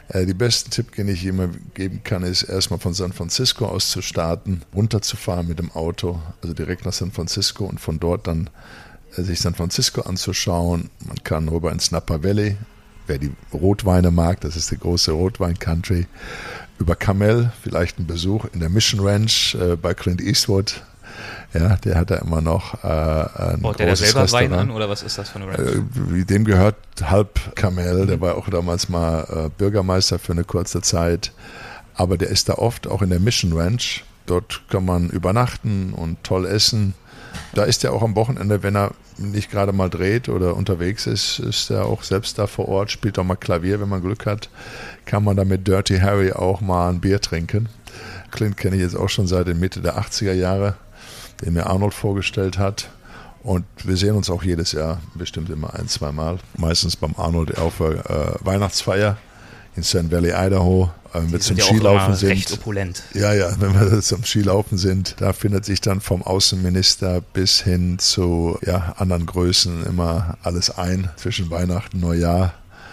Äh, die besten Tipp, den ich immer geben kann, ist erstmal von San Francisco aus zu starten, runterzufahren mit dem Auto, also direkt nach San Francisco und von dort dann äh, sich San Francisco anzuschauen. Man kann rüber ins Napa Valley, wer die Rotweine mag, das ist der große Rotwein-Country, über Carmel, vielleicht ein Besuch in der Mission Ranch äh, bei Clint Eastwood. Ja, der hat da immer noch äh, ein Baut großes der da selber Restaurant. Wein an oder was ist das für eine Ranch? Äh, dem gehört halb Carmel, der war auch damals mal äh, Bürgermeister für eine kurze Zeit. Aber der ist da oft auch in der Mission Ranch. Dort kann man übernachten und toll essen. Da ist er auch am Wochenende, wenn er nicht gerade mal dreht oder unterwegs ist, ist er auch selbst da vor Ort, spielt auch mal Klavier, wenn man Glück hat. Kann man da mit Dirty Harry auch mal ein Bier trinken. Clint kenne ich jetzt auch schon seit der Mitte der achtziger Jahre, den mir Arnold vorgestellt hat. Und wir sehen uns auch jedes Jahr, bestimmt immer ein, zwei Mal. Meistens beim Arnold auf der äh, Weihnachtsfeier in Sand Valley, Idaho. Äh, wenn wir zum ja Skilaufen auch sind. Recht opulent. Ja, ja, wenn wir zum Skilaufen sind, da findet sich dann vom Außenminister bis hin zu ja, anderen Größen immer alles ein zwischen Weihnachten und Neujahr.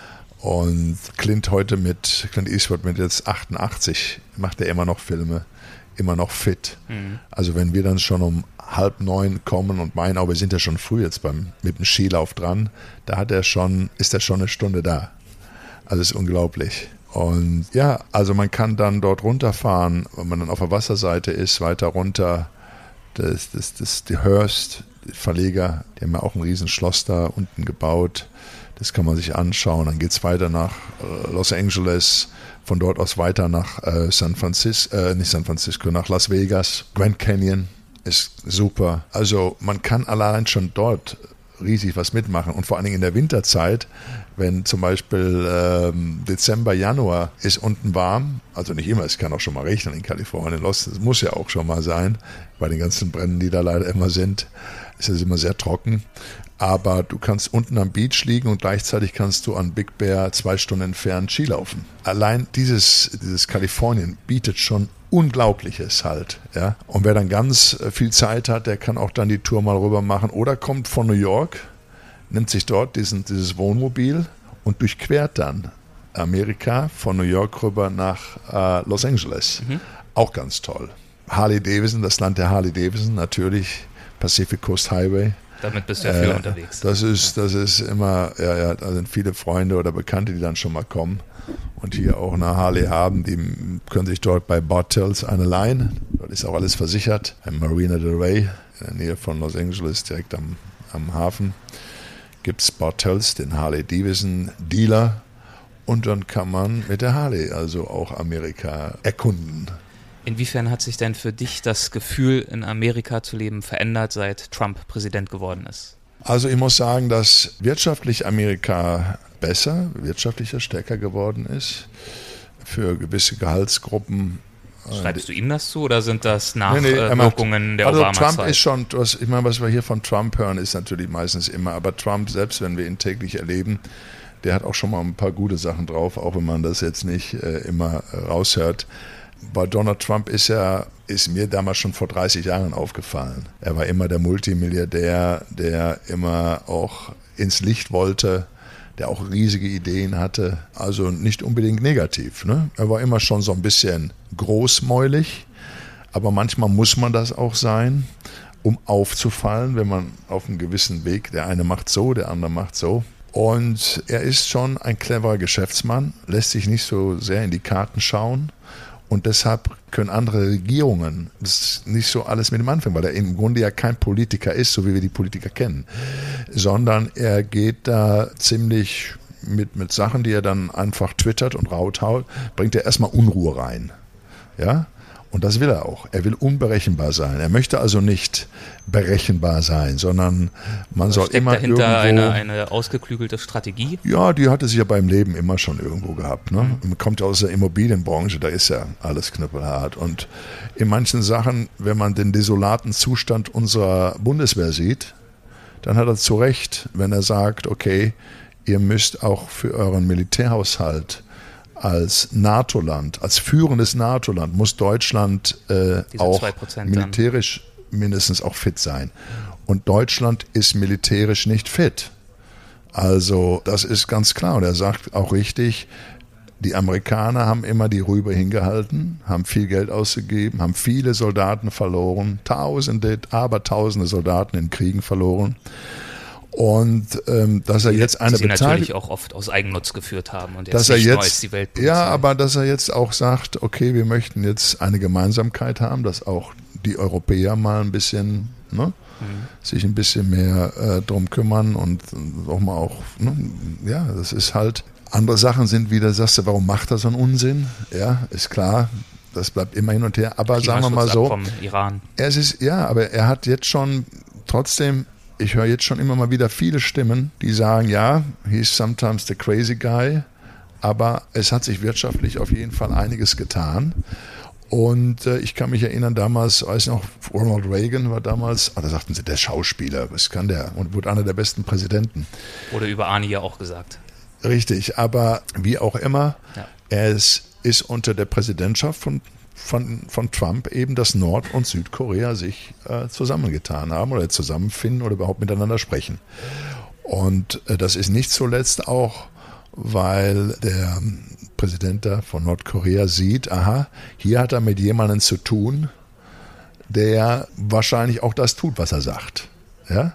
Und Clint heute mit, Clint Eastwood mit jetzt achtundachtzig, macht er immer noch Filme, immer noch fit. Mhm. Also wenn wir dann schon um halb neun kommen und meinen, oh, wir sind ja schon früh jetzt beim, mit dem Skilauf dran, da hat er schon, ist er schon eine Stunde da. Also es ist unglaublich. Und ja, also man kann dann dort runterfahren, wenn man dann auf der Wasserseite ist, weiter runter, das, das, das, die Hearst, die Verleger, die haben ja auch ein Riesenschloss da unten gebaut. Das kann man sich anschauen. Dann geht es weiter nach äh, Los Angeles, von dort aus weiter nach äh, San Francisco, äh, nicht San Francisco, nach Las Vegas. Grand Canyon ist super. Also man kann allein schon dort riesig was mitmachen. Und vor allen Dingen in der Winterzeit, wenn zum Beispiel ähm, Dezember, Januar ist unten warm, also nicht immer, es kann auch schon mal regnen in Kalifornien, das muss ja auch schon mal sein, bei den ganzen Bränden, die da leider immer sind, ist es immer sehr trocken. Aber du kannst unten am Beach liegen und gleichzeitig kannst du an Big Bear zwei Stunden entfernt Skilaufen. Allein dieses, dieses Kalifornien bietet schon Unglaubliches halt. Ja? Und wer dann ganz viel Zeit hat, der kann auch dann die Tour mal rüber machen oder kommt von New York, nimmt sich dort diesen, dieses Wohnmobil und durchquert dann Amerika von New York rüber nach äh, Los Angeles. Mhm. Auch ganz toll. Harley Davidson, das Land der Harley Davidson, natürlich Pacific Coast Highway. Damit bist du ja viel äh, unterwegs. Das ist, das ist immer, ja, ja, da sind viele Freunde oder Bekannte, die dann schon mal kommen und hier auch eine Harley haben, die können sich dort bei Bartels eine leihen. Dort ist auch alles versichert. In Marina del Rey, in der Nähe von Los Angeles, direkt am, am Hafen, gibt es Bartels, den Harley Davidson Dealer. Und dann kann man mit der Harley also auch Amerika erkunden. Inwiefern hat sich denn für dich das Gefühl, in Amerika zu leben, verändert, seit Trump Präsident geworden ist? Also ich muss sagen, dass wirtschaftlich Amerika besser, wirtschaftlicher, stärker geworden ist. Für gewisse Gehaltsgruppen. Schreibst du ihm das zu oder sind das Nachwirkungen nee, nee, der also Obama-Zeit? Trump ist schon, was, ich meine, was wir hier von Trump hören, ist natürlich meistens immer, aber Trump, selbst wenn wir ihn täglich erleben, der hat auch schon mal ein paar gute Sachen drauf, auch wenn man das jetzt nicht äh, immer äh, raushört. Bei Donald Trump ist ja, ist mir damals schon vor dreißig Jahren aufgefallen. Er war immer der Multimilliardär, der immer auch ins Licht wollte, der auch riesige Ideen hatte. Also nicht unbedingt negativ, ne? Er war immer schon so ein bisschen großmäulig, aber manchmal muss man das auch sein, um aufzufallen, wenn man auf einem gewissen Weg, der eine macht so, der andere macht so. Und er ist schon ein cleverer Geschäftsmann, lässt sich nicht so sehr in die Karten schauen. Und deshalb können andere Regierungen das nicht so alles mit ihm anfangen, weil er im Grunde ja kein Politiker ist, so wie wir die Politiker kennen, sondern er geht da ziemlich mit, mit Sachen, die er dann einfach twittert und raushaut, bringt er erstmal Unruhe rein. Ja? Und das will er auch. Er will unberechenbar sein. Er möchte also nicht berechenbar sein, sondern man soll steckt immer dahinter irgendwo... eine, eine ausgeklügelte Strategie? Ja, die hatte sich ja beim Leben immer schon irgendwo gehabt. Ne? Mhm. Man kommt ja aus der Immobilienbranche, da ist ja alles knüppelhart. Und in manchen Sachen, wenn man den desolaten Zustand unserer Bundeswehr sieht, dann hat er zu Recht, wenn er sagt, okay, ihr müsst auch für euren Militärhaushalt als NATO-Land, als führendes NATO-Land muss Deutschland äh, auch militärisch dann mindestens auch fit sein. Und Deutschland ist militärisch nicht fit. Also das ist ganz klar. Und er sagt auch richtig, Die Amerikaner haben immer die Rübe hingehalten, haben viel Geld ausgegeben, haben viele Soldaten verloren, Tausende, Abertausende Soldaten in Kriegen verloren. Und ähm, dass er die, jetzt eine die sie Beteiligung, natürlich auch oft aus Eigennutz geführt haben und jetzt dass er nicht jetzt, nur als die Welt ja, aber dass er jetzt auch sagt, okay, wir möchten jetzt eine Gemeinsamkeit haben, dass auch die Europäer mal ein bisschen, ne, mhm. sich ein bisschen mehr äh, drum kümmern und auch mal auch, ne, ja, das ist halt. Andere Sachen sind wieder, sagst du, warum macht er so einen Unsinn? Ja, ist klar, das bleibt immer hin und her. Aber sagen wir mal so, Iran. Es ist, ja, aber er hat jetzt schon, trotzdem, ich höre jetzt schon immer mal wieder viele Stimmen, die sagen, ja, he's sometimes the crazy guy, aber es hat sich wirtschaftlich auf jeden Fall einiges getan. Und äh, ich kann mich erinnern, damals, weiß ich noch, Ronald Reagan war damals, ah, da sagten sie, der Schauspieler, was kann der? Und wurde einer der besten Präsidenten. Wurde über Arnie ja auch gesagt. Richtig, aber wie auch immer, ja. es ist unter der Präsidentschaft von, von, von Trump eben, dass Nord- und Südkorea sich äh, zusammengetan haben oder zusammenfinden oder überhaupt miteinander sprechen. Und äh, das ist nicht zuletzt auch, weil der Präsident da von Nordkorea sieht, aha, hier hat er mit jemandem zu tun, der wahrscheinlich auch das tut, was er sagt. Ja,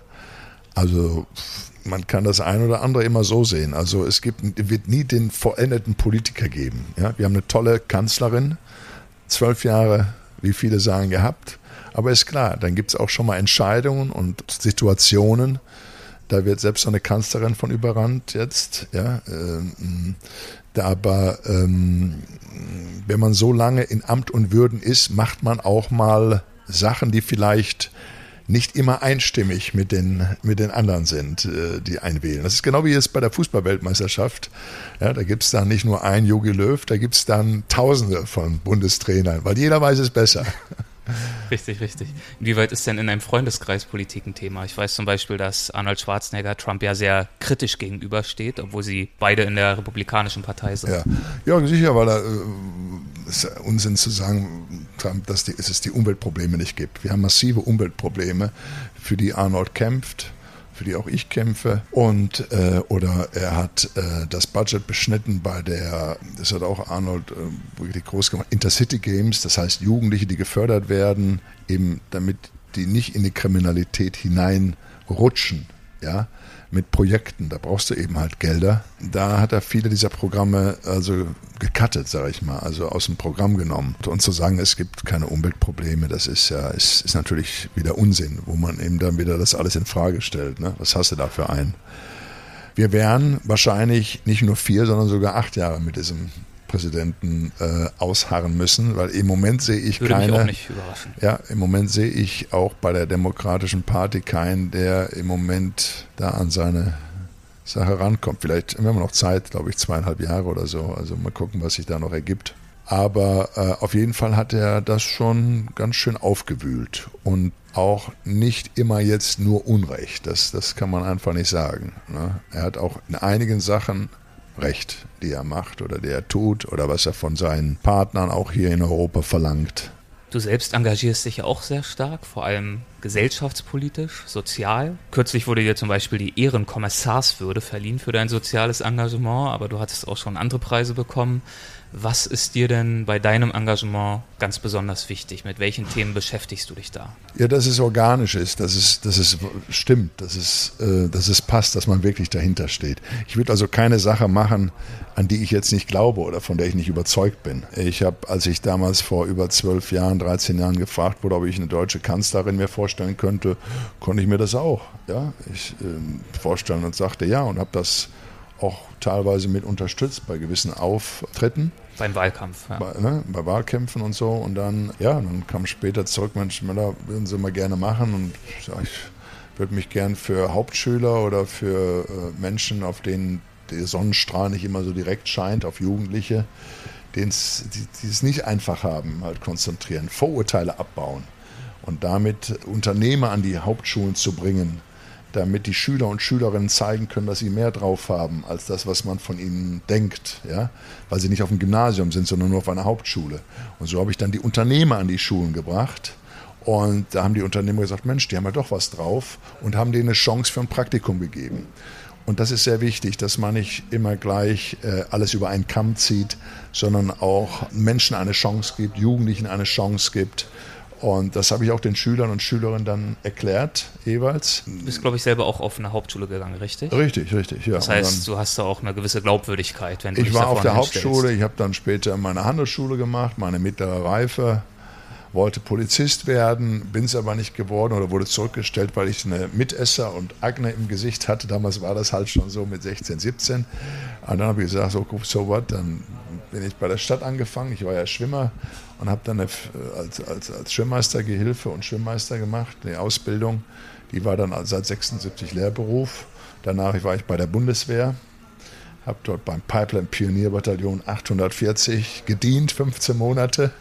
also man kann das ein oder andere immer so sehen. Also es gibt, wird nie den vollendeten Politiker geben. Ja? Wir haben eine tolle Kanzlerin, zwölf Jahre, wie viele sagen, gehabt. Aber ist klar, dann gibt es auch schon mal Entscheidungen und Situationen, da wird selbst so eine Kanzlerin von überrannt jetzt. Ja? Ähm, aber ähm, wenn man so lange in Amt und Würden ist, macht man auch mal Sachen, die vielleicht nicht immer einstimmig mit den, mit den anderen sind, die einwählen. Das ist genau wie jetzt bei der Fußball-Weltmeisterschaft. Ja, da gibt es dann nicht nur einen Jogi Löw, da gibt es dann Tausende von Bundestrainern, weil jeder weiß es besser. Richtig, richtig. Inwieweit ist denn in einem Freundeskreis Politik ein Thema? Ich weiß zum Beispiel, dass Arnold Schwarzenegger Trump ja sehr kritisch gegenübersteht, obwohl sie beide in der Republikanischen Partei sind. Ja, ja sicher, weil er, äh, es ist Unsinn zu sagen, Trump, dass die, es die Umweltprobleme nicht gibt. Wir haben massive Umweltprobleme, für die Arnold kämpft, für die auch ich kämpfe. Und äh, oder er hat äh, das Budget beschnitten bei der, das hat auch Arnold äh, wirklich groß gemacht, Intercity Games, das heißt Jugendliche, die gefördert werden, eben damit die nicht in die Kriminalität hineinrutschen, ja, mit Projekten, da brauchst du eben halt Gelder. Da hat er viele dieser Programme also gecuttet, sage ich mal, also aus dem Programm genommen. Und zu sagen, es gibt keine Umweltprobleme, das ist ja ist, ist natürlich wieder Unsinn, wo man eben dann wieder das alles in Frage stellt. Ne? Was hast du da für einen? Wir wären wahrscheinlich nicht nur vier, sondern sogar acht Jahre mit diesem Präsidenten äh, ausharren müssen, weil im Moment sehe ich Würde keine. Mich auch nicht überraschen. Ja, im Moment sehe ich auch bei der Demokratischen Party keinen, der im Moment da an seine Sache rankommt. Vielleicht haben wir noch Zeit, glaube ich, zweieinhalb Jahre oder so. Also mal gucken, was sich da noch ergibt. Aber äh, auf jeden Fall hat er das schon ganz schön aufgewühlt und auch nicht immer jetzt nur Unrecht. Das, das kann man einfach nicht sagen. Ne? Er hat auch in einigen Sachen Recht, die er macht oder die er tut oder was er von seinen Partnern auch hier in Europa verlangt. Du selbst engagierst dich ja auch sehr stark, vor allem gesellschaftspolitisch, sozial. Kürzlich wurde dir zum Beispiel die Ehrenkommissarswürde verliehen für dein soziales Engagement, aber du hattest auch schon andere Preise bekommen. Was ist dir denn bei deinem Engagement ganz besonders wichtig? Mit welchen Themen beschäftigst du dich da? Ja, dass es organisch ist, dass es, dass es stimmt, dass es, äh, dass es passt, dass man wirklich dahinter steht. Ich würde also keine Sache machen, an die ich jetzt nicht glaube oder von der ich nicht überzeugt bin. Ich habe, als ich damals vor über zwölf Jahren, dreizehn Jahren gefragt wurde, ob ich eine deutsche Kanzlerin mir vorstellen könnte, konnte ich mir das auch ja, ich, äh, vorstellen und sagte ja und habe das auch teilweise mit unterstützt bei gewissen Auftritten. Beim Wahlkampf, ja. Bei, ne, bei Wahlkämpfen und so. Und dann, ja, dann kam später zurück, Mensch, Müller, würden Sie mal gerne machen. Und ich, sag, ich würde mich gern für Hauptschüler oder für äh, Menschen, auf denen der Sonnenstrahl nicht immer so direkt scheint, auf Jugendliche, den's, die, die es nicht einfach haben, halt konzentrieren, Vorurteile abbauen und damit Unternehmer an die Hauptschulen zu bringen, damit die Schüler und Schülerinnen zeigen können, dass sie mehr drauf haben, als das, was man von ihnen denkt, ja? Weil sie nicht auf dem Gymnasium sind, sondern nur auf einer Hauptschule. Und so habe ich dann die Unternehmer an die Schulen gebracht und da haben die Unternehmer gesagt, Mensch, die haben ja doch was drauf und haben denen eine Chance für ein Praktikum gegeben. Und das ist sehr wichtig, dass man nicht immer gleich äh, alles über einen Kamm zieht, sondern auch Menschen eine Chance gibt, Jugendlichen eine Chance gibt. Und das habe ich auch den Schülern und Schülerinnen dann erklärt, jeweils. Du bist, glaube ich, selber auch auf eine Hauptschule gegangen, richtig? Richtig, richtig, ja. Das heißt, dann, du hast da auch eine gewisse Glaubwürdigkeit, wenn du ich dich war da auf der hinstellst. Hauptschule, ich habe dann später meine Handelsschule gemacht, meine mittlere Reife, wollte Polizist werden, bin es aber nicht geworden oder wurde zurückgestellt, weil ich eine Mitesser und Akne im Gesicht hatte. Damals war das halt schon so mit sechzehn, siebzehn. Und dann habe ich gesagt, so, so was, dann bin ich bei der Stadt angefangen. Ich war ja Schwimmer und habe dann eine, als, als, als Schwimmmeister Gehilfe und Schwimmmeister gemacht, die Ausbildung. Die war dann seit sechsundsiebzig Lehrberuf. Danach war ich bei der Bundeswehr, habe dort beim Pipeline Pionierbataillon achthundertvierzig gedient, fünfzehn Monate.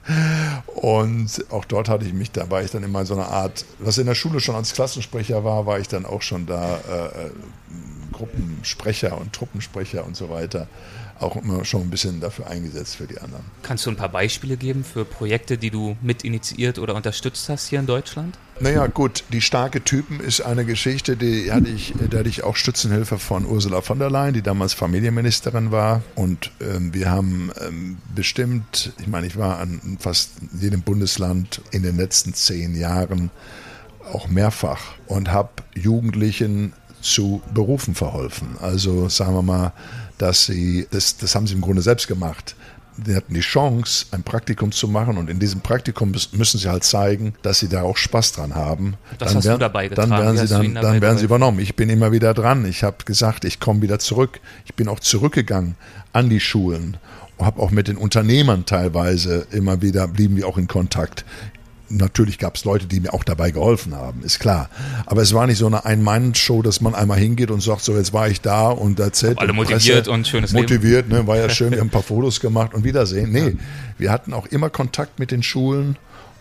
Und auch dort hatte ich mich, da war ich dann immer so eine Art, was in der Schule schon als Klassensprecher war, war ich dann auch schon da äh, Gruppensprecher und Truppensprecher und so weiter. Auch immer schon ein bisschen dafür eingesetzt für die anderen. Kannst du ein paar Beispiele geben für Projekte, die du mit initiiert oder unterstützt hast hier in Deutschland? Naja, gut, die starke Typen ist eine Geschichte, die hatte ich, da hatte ich auch Stützenhilfe von Ursula von der Leyen, die damals Familienministerin war. Und ähm, wir haben ähm, bestimmt, ich meine, ich war an fast jedem Bundesland in den letzten zehn Jahren auch mehrfach und habe Jugendlichen zu Berufen verholfen. Also sagen wir mal, dass sie, das, das haben sie im Grunde selbst gemacht. Die hatten die Chance, ein Praktikum zu machen und in diesem Praktikum müssen sie halt zeigen, dass sie da auch Spaß dran haben. Das dann hast werden, du dabei getragen. Dann werden sie, dann, dann werden sie übernommen. Ich bin immer wieder dran. Ich habe gesagt, ich komme wieder zurück. Ich bin auch zurückgegangen an die Schulen. Habe auch mit den Unternehmern teilweise immer wieder, blieben wir auch in Kontakt. Natürlich gab es Leute, die mir auch dabei geholfen haben, ist klar. Aber es war nicht so eine Ein-Mann-Show, dass man einmal hingeht und sagt, so jetzt war ich da und erzählt. Alle motiviert und schönes Leben. Motiviert, ne, war ja schön, wir haben ein paar Fotos gemacht und Wiedersehen. Nee, wir hatten auch immer Kontakt mit den Schulen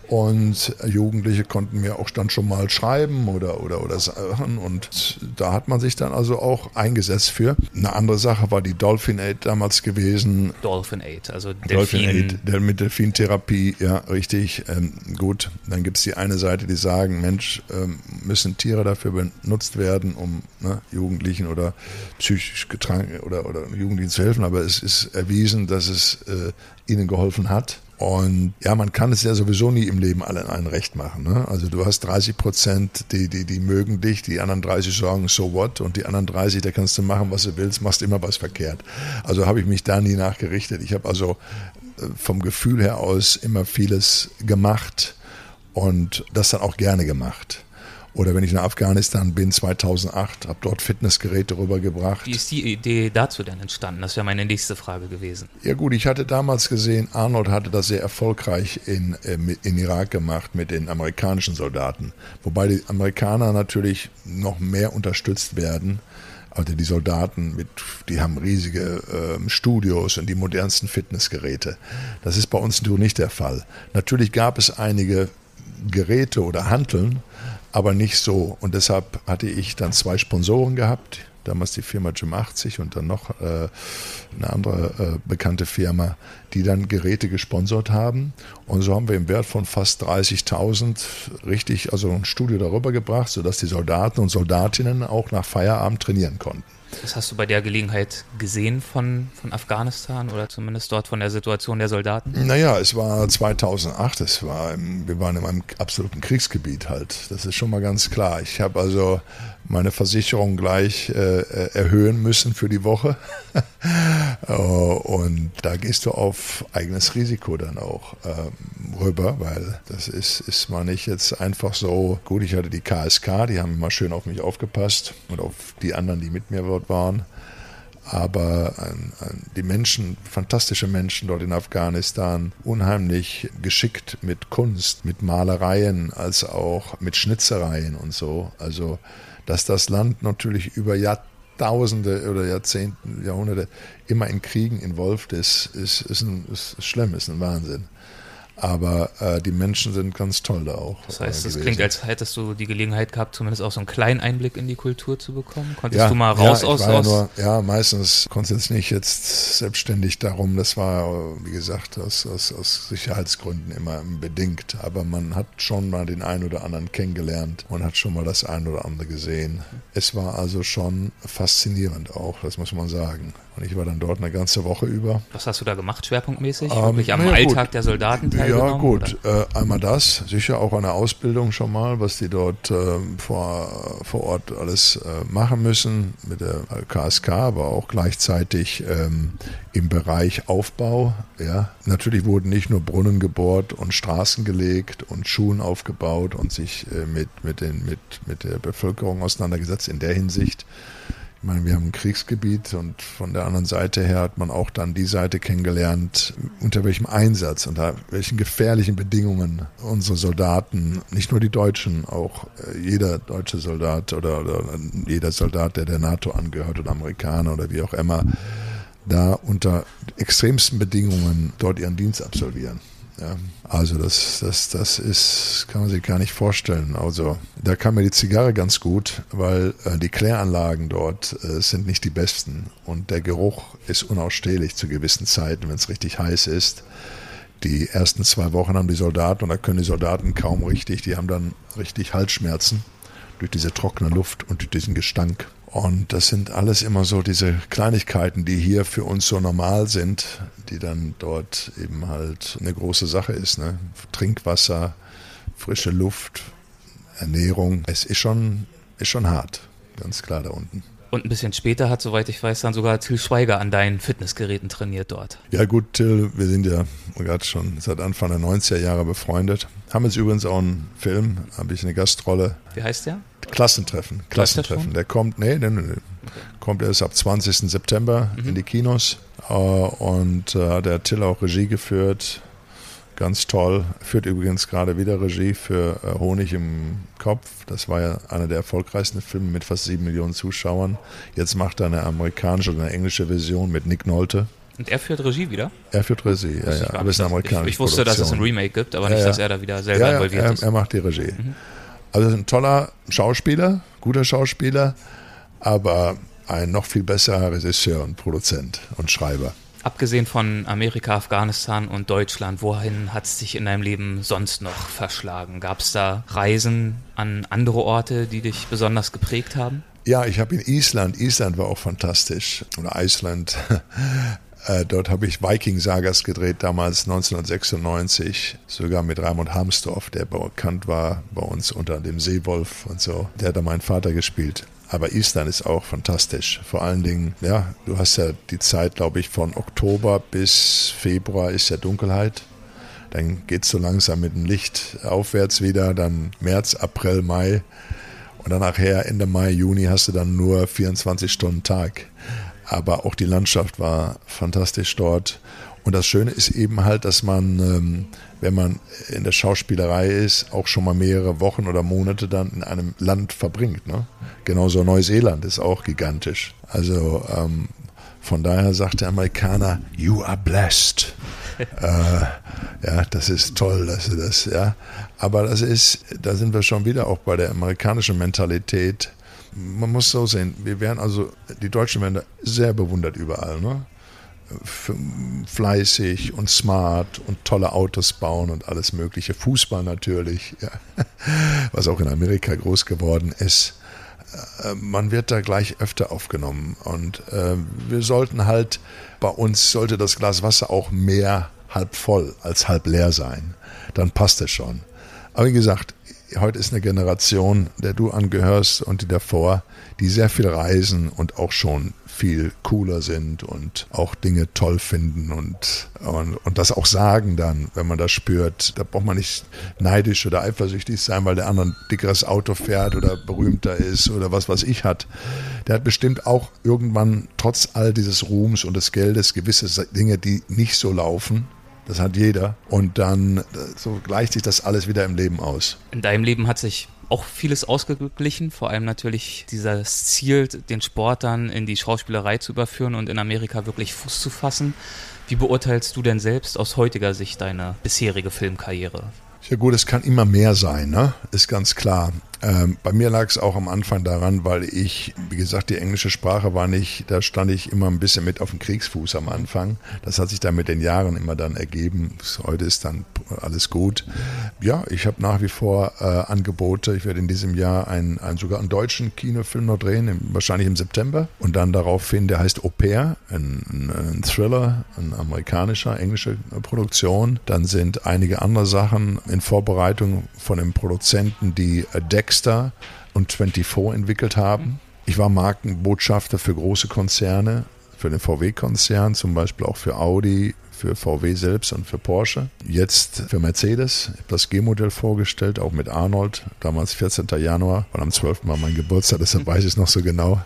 und Jugendliche konnten mir auch dann schon mal schreiben oder, oder, oder Sachen und da hat man sich dann also auch eingesetzt für. Eine andere Sache war die Dolphin Aid damals gewesen. Dolphin Aid, also Delfin. Dolphin Aid, der mit Delfintherapie, ja, richtig. Ähm, gut, dann gibt es die eine Seite, die sagen, Mensch, ähm, müssen Tiere dafür benutzt werden, um ne, Jugendlichen oder psychisch Getranke oder, oder Jugendlichen zu helfen, aber es ist erwiesen, dass es äh, ihnen geholfen hat. Und ja, man kann es ja sowieso nie im Leben allen ein Recht machen. Ne? Also du hast dreißig Prozent, die, die, die mögen dich, die anderen dreißig sagen, so what? Und die anderen dreißig, da kannst du machen, was du willst, machst immer was verkehrt. Also habe ich mich da nie nachgerichtet. Ich habe also vom Gefühl her aus immer vieles gemacht und das dann auch gerne gemacht. Oder wenn ich nach Afghanistan bin, zweitausendacht, habe dort Fitnessgeräte rübergebracht. Wie ist die Idee dazu denn entstanden? Das wäre meine nächste Frage gewesen. Ja gut, ich hatte damals gesehen, Arnold hatte das sehr erfolgreich in, in Irak gemacht mit den amerikanischen Soldaten. Wobei die Amerikaner natürlich noch mehr unterstützt werden. Also die Soldaten, mit, die haben riesige äh, Studios und die modernsten Fitnessgeräte. Das ist bei uns nicht der Fall. Natürlich gab es einige Geräte oder Hanteln, aber nicht so. Und deshalb hatte ich dann zwei Sponsoren gehabt, damals die Firma Gym achtzig und dann noch äh, eine andere äh, bekannte Firma, die dann Geräte gesponsert haben. Und so haben wir im Wert von fast dreißigtausend richtig, also ein Studio darüber gebracht, sodass die Soldaten und Soldatinnen auch nach Feierabend trainieren konnten. Was hast du bei der Gelegenheit gesehen von, von Afghanistan oder zumindest dort von der Situation der Soldaten? Naja, es war zweitausendacht, es war, wir waren in einem absoluten Kriegsgebiet halt. Das ist schon mal ganz klar. Ich habe also meine Versicherung gleich äh, erhöhen müssen für die Woche. Und da gehst du auf eigenes Risiko dann auch ähm, rüber, weil das ist, ist mal nicht jetzt einfach so, gut, ich hatte die K S K, die haben immer schön auf mich aufgepasst und auf die anderen, die mit mir dort waren. Aber ein, ein, die Menschen, fantastische Menschen dort in Afghanistan, unheimlich geschickt mit Kunst, mit Malereien, als auch mit Schnitzereien und so. Also, dass das Land natürlich über Jahrtausende oder Jahrzehnte, Jahrhunderte immer in Kriegen involviert ist, ist, ist, ein, ist schlimm, ist ein Wahnsinn. Aber äh, die Menschen sind ganz toll da auch. Das heißt, es gewesen. klingt, als hättest du die Gelegenheit gehabt, zumindest auch so einen kleinen Einblick in die Kultur zu bekommen. Konntest ja, du mal raus ja, aus... war ja, aus nur, ja, meistens konnte es nicht jetzt selbstständig darum. Das war, wie gesagt, aus, aus, aus Sicherheitsgründen immer bedingt. Aber man hat schon mal den einen oder anderen kennengelernt und hat schon mal das ein oder andere gesehen. Es war also schon faszinierend auch, das muss man sagen. Und ich war dann dort eine ganze Woche über. Was hast du da gemacht, schwerpunktmäßig? Ähm, Wirklich am ja, Alltag gut. der Soldaten teilgenommen? Ja gut, äh, einmal das, sicher auch eine Ausbildung schon mal, was die dort äh, vor, vor Ort alles äh, machen müssen mit der K S K, aber auch gleichzeitig ähm, im Bereich Aufbau. Ja. Natürlich wurden nicht nur Brunnen gebohrt und Straßen gelegt und Schulen aufgebaut und sich äh, mit, mit, den, mit, mit der Bevölkerung auseinandergesetzt in der Hinsicht. Ich meine, wir haben ein Kriegsgebiet und von der anderen Seite her hat man auch dann die Seite kennengelernt, unter welchem Einsatz, unter welchen gefährlichen Bedingungen unsere Soldaten, nicht nur die Deutschen, auch jeder deutsche Soldat oder, oder jeder Soldat, der der NATO angehört oder Amerikaner oder wie auch immer, da unter extremsten Bedingungen dort ihren Dienst absolvieren. Ja, also das, das, das ist, kann man sich gar nicht vorstellen. Also da kam mir die Zigarre ganz gut, weil äh, die Kläranlagen dort äh, sind nicht die besten und der Geruch ist unausstehlich zu gewissen Zeiten, wenn es richtig heiß ist. Die ersten zwei Wochen haben die Soldaten, und da können die Soldaten kaum richtig, die haben dann richtig Halsschmerzen durch diese trockene Luft und durch diesen Gestank. Und das sind alles immer so diese Kleinigkeiten, die hier für uns so normal sind, die dann dort eben halt eine große Sache ist. Ne? Trinkwasser, frische Luft, Ernährung. Es ist schon, ist schon hart, ganz klar da unten. Und ein bisschen später hat, soweit ich weiß, dann sogar Till Schweiger an deinen Fitnessgeräten trainiert dort. Ja gut, Till, wir sind ja gerade schon seit Anfang der neunziger Jahre befreundet. Haben jetzt übrigens auch einen Film, habe ich eine Gastrolle. Wie heißt der? Klassentreffen. Klassentreffen. Der kommt, nee, nee, nee, kommt erst ab zwanzigsten September mhm. in die Kinos. Und äh, hat der Till auch Regie geführt. Ganz toll. Führt übrigens gerade wieder Regie für äh, Honig im Kopf. Das war ja einer der erfolgreichsten Filme mit fast sieben Millionen Zuschauern. Jetzt macht er eine amerikanische oder eine englische Version mit Nick Nolte. Und er führt Regie wieder? Er führt Regie, ja, ja. Aber es ist eine amerikanische Ich, ich wusste, Produktion. dass es ein Remake gibt, aber nicht, ja, ja. dass er da wieder selber ja, ja, involviert er, ist. Er macht die Regie. Mhm. Also ein toller Schauspieler, guter Schauspieler, aber ein noch viel besserer Regisseur und Produzent und Schreiber. Abgesehen von Amerika, Afghanistan und Deutschland, wohin hat es dich in deinem Leben sonst noch verschlagen? Gab es da Reisen an andere Orte, die dich besonders geprägt haben? Ja, ich habe in Island, Island war auch fantastisch, oder Island, äh, dort habe ich Viking-Sagas gedreht, damals neunzehnhundertsechsundneunzig, sogar mit Raimund Harmsdorf, der bekannt war bei uns unter dem Seewolf und so, der hat da meinen Vater gespielt. Aber Island ist auch fantastisch. Vor allen Dingen, ja, du hast ja die Zeit, glaube ich, von Oktober bis Februar ist ja Dunkelheit. Dann geht es so langsam mit dem Licht aufwärts wieder, dann März, April, Mai. Und dann nachher Ende Mai, Juni hast du dann nur vierundzwanzig Stunden Tag. Aber auch die Landschaft war fantastisch dort. Und das Schöne ist eben halt, dass man, wenn man in der Schauspielerei ist, auch schon mal mehrere Wochen oder Monate dann in einem Land verbringt. Ne? Genauso Neuseeland ist auch gigantisch. Also ähm, von daher sagt der Amerikaner, you are blessed. äh, ja, das ist toll, dass du das, ja. Aber das ist, da sind wir schon wieder auch bei der amerikanischen Mentalität. Man muss so sehen, wir werden also, die Deutschen werden da sehr bewundert überall, ne? Fleißig und smart und tolle Autos bauen und alles mögliche. Fußball natürlich, ja. Was auch in Amerika groß geworden ist. Man wird da gleich öfter aufgenommen und äh, wir sollten halt, bei uns sollte das Glas Wasser auch mehr halb voll als halb leer sein. Dann passt es schon. Aber wie gesagt, heute ist eine Generation, der du angehörst und die davor, die sehr viel reisen und auch schon viel cooler sind und auch Dinge toll finden und, und, und das auch sagen dann, wenn man das spürt. Da braucht man nicht neidisch oder eifersüchtig sein, weil der andere ein dickeres Auto fährt oder berühmter ist oder was weiß ich hat. Der hat bestimmt auch irgendwann trotz all dieses Ruhms und des Geldes gewisse Dinge, die nicht so laufen. Das hat jeder. Und dann so gleicht sich das alles wieder im Leben aus. In deinem Leben hat sich auch vieles ausgeglichen, vor allem natürlich dieses Ziel, den Sport dann in die Schauspielerei zu überführen und in Amerika wirklich Fuß zu fassen. Wie beurteilst du denn selbst aus heutiger Sicht deine bisherige Filmkarriere? Ja gut, es kann immer mehr sein, ne? Ist ganz klar. Ähm, bei mir lag es auch am Anfang daran, weil ich, wie gesagt, die englische Sprache war nicht, da stand ich immer ein bisschen mit auf dem Kriegsfuß am Anfang. Das hat sich dann mit den Jahren immer dann ergeben. Heute ist dann alles gut. Ja, ich habe nach wie vor äh, Angebote. Ich werde in diesem Jahr einen, einen sogar einen deutschen Kinofilm noch drehen, im, wahrscheinlich im September. Und dann daraufhin, der heißt Au Pair, ein, ein, ein Thriller, ein amerikanischer, englische Produktion. Dann sind einige andere Sachen in Vorbereitung von den Produzenten, die äh, Dexter und vierundzwanzig entwickelt haben. Ich war Markenbotschafter für große Konzerne, für den V W-Konzern, zum Beispiel auch für Audi, für V W selbst und für Porsche. Jetzt für Mercedes. Ich habe das G-Modell vorgestellt, auch mit Arnold, damals vierzehnten Januar, weil am zwölften war mein Geburtstag, deshalb weiß ich es noch so genau.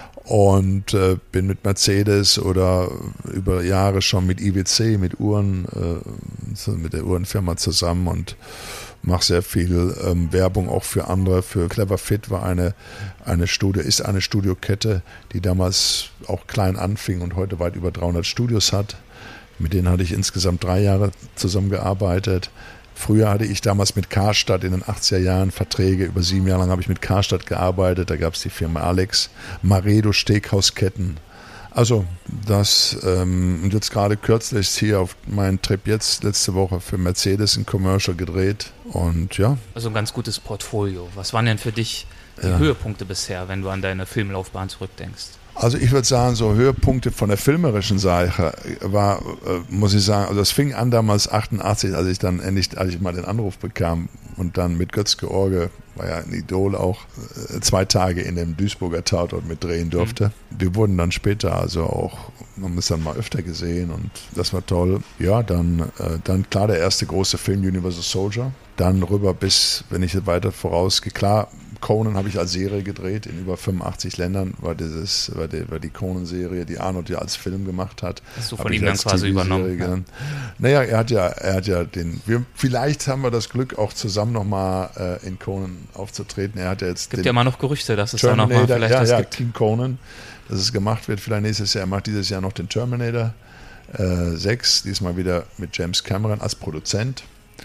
Und äh, bin mit Mercedes oder über Jahre schon mit I W C, mit Uhren, äh, mit der Uhrenfirma zusammen und mache sehr viel ähm, Werbung auch für andere. Für Clever Fit war eine, eine Studio, ist eine Studiokette, die damals auch klein anfing und heute weit über dreihundert Studios hat. Mit denen hatte ich insgesamt drei Jahre zusammengearbeitet. Früher hatte ich damals mit Karstadt in den achtziger Jahren Verträge. Über sieben Jahre lang habe ich mit Karstadt gearbeitet. Da gab es die Firma Alex, Maredo Steakhausketten. Also das, ähm, und jetzt gerade kürzlich hier auf meinen Trip jetzt letzte Woche für Mercedes ein Commercial gedreht und ja. Also ein ganz gutes Portfolio. Was waren denn für dich die ja. Höhepunkte bisher, wenn du an deine Filmlaufbahn zurückdenkst? Also ich würde sagen, so Höhepunkte von der filmerischen Seite war, äh, muss ich sagen, also das fing an damals achtundachtzig, als ich dann endlich, als ich mal den Anruf bekam und dann mit Götz George, war ja ein Idol auch, äh, zwei Tage in dem Duisburger Tatort mitdrehen durfte. Mhm. Wir wurden dann später also auch, haben es dann mal öfter gesehen und das war toll. Ja, dann, äh, dann klar der erste große Film Universal Soldier, dann rüber bis, wenn ich weiter vorausgehe, klar, Conan habe ich als Serie gedreht, in über fünfundachtzig Ländern war, dieses, war, die, war die Conan-Serie, die Arnold ja als Film gemacht hat. Hast du von ihm dann quasi übernommen? Ja. Naja, er hat ja, er hat ja den, wir, vielleicht haben wir das Glück, auch zusammen nochmal äh, in Conan aufzutreten. Er hat ja jetzt gibt den ja mal noch Gerüchte, dass es da nochmal vielleicht ja, was ja, gibt. King Conan, dass es gemacht wird, vielleicht nächstes Jahr. Er macht dieses Jahr noch den Terminator äh, sechs, diesmal wieder mit James Cameron als Produzent.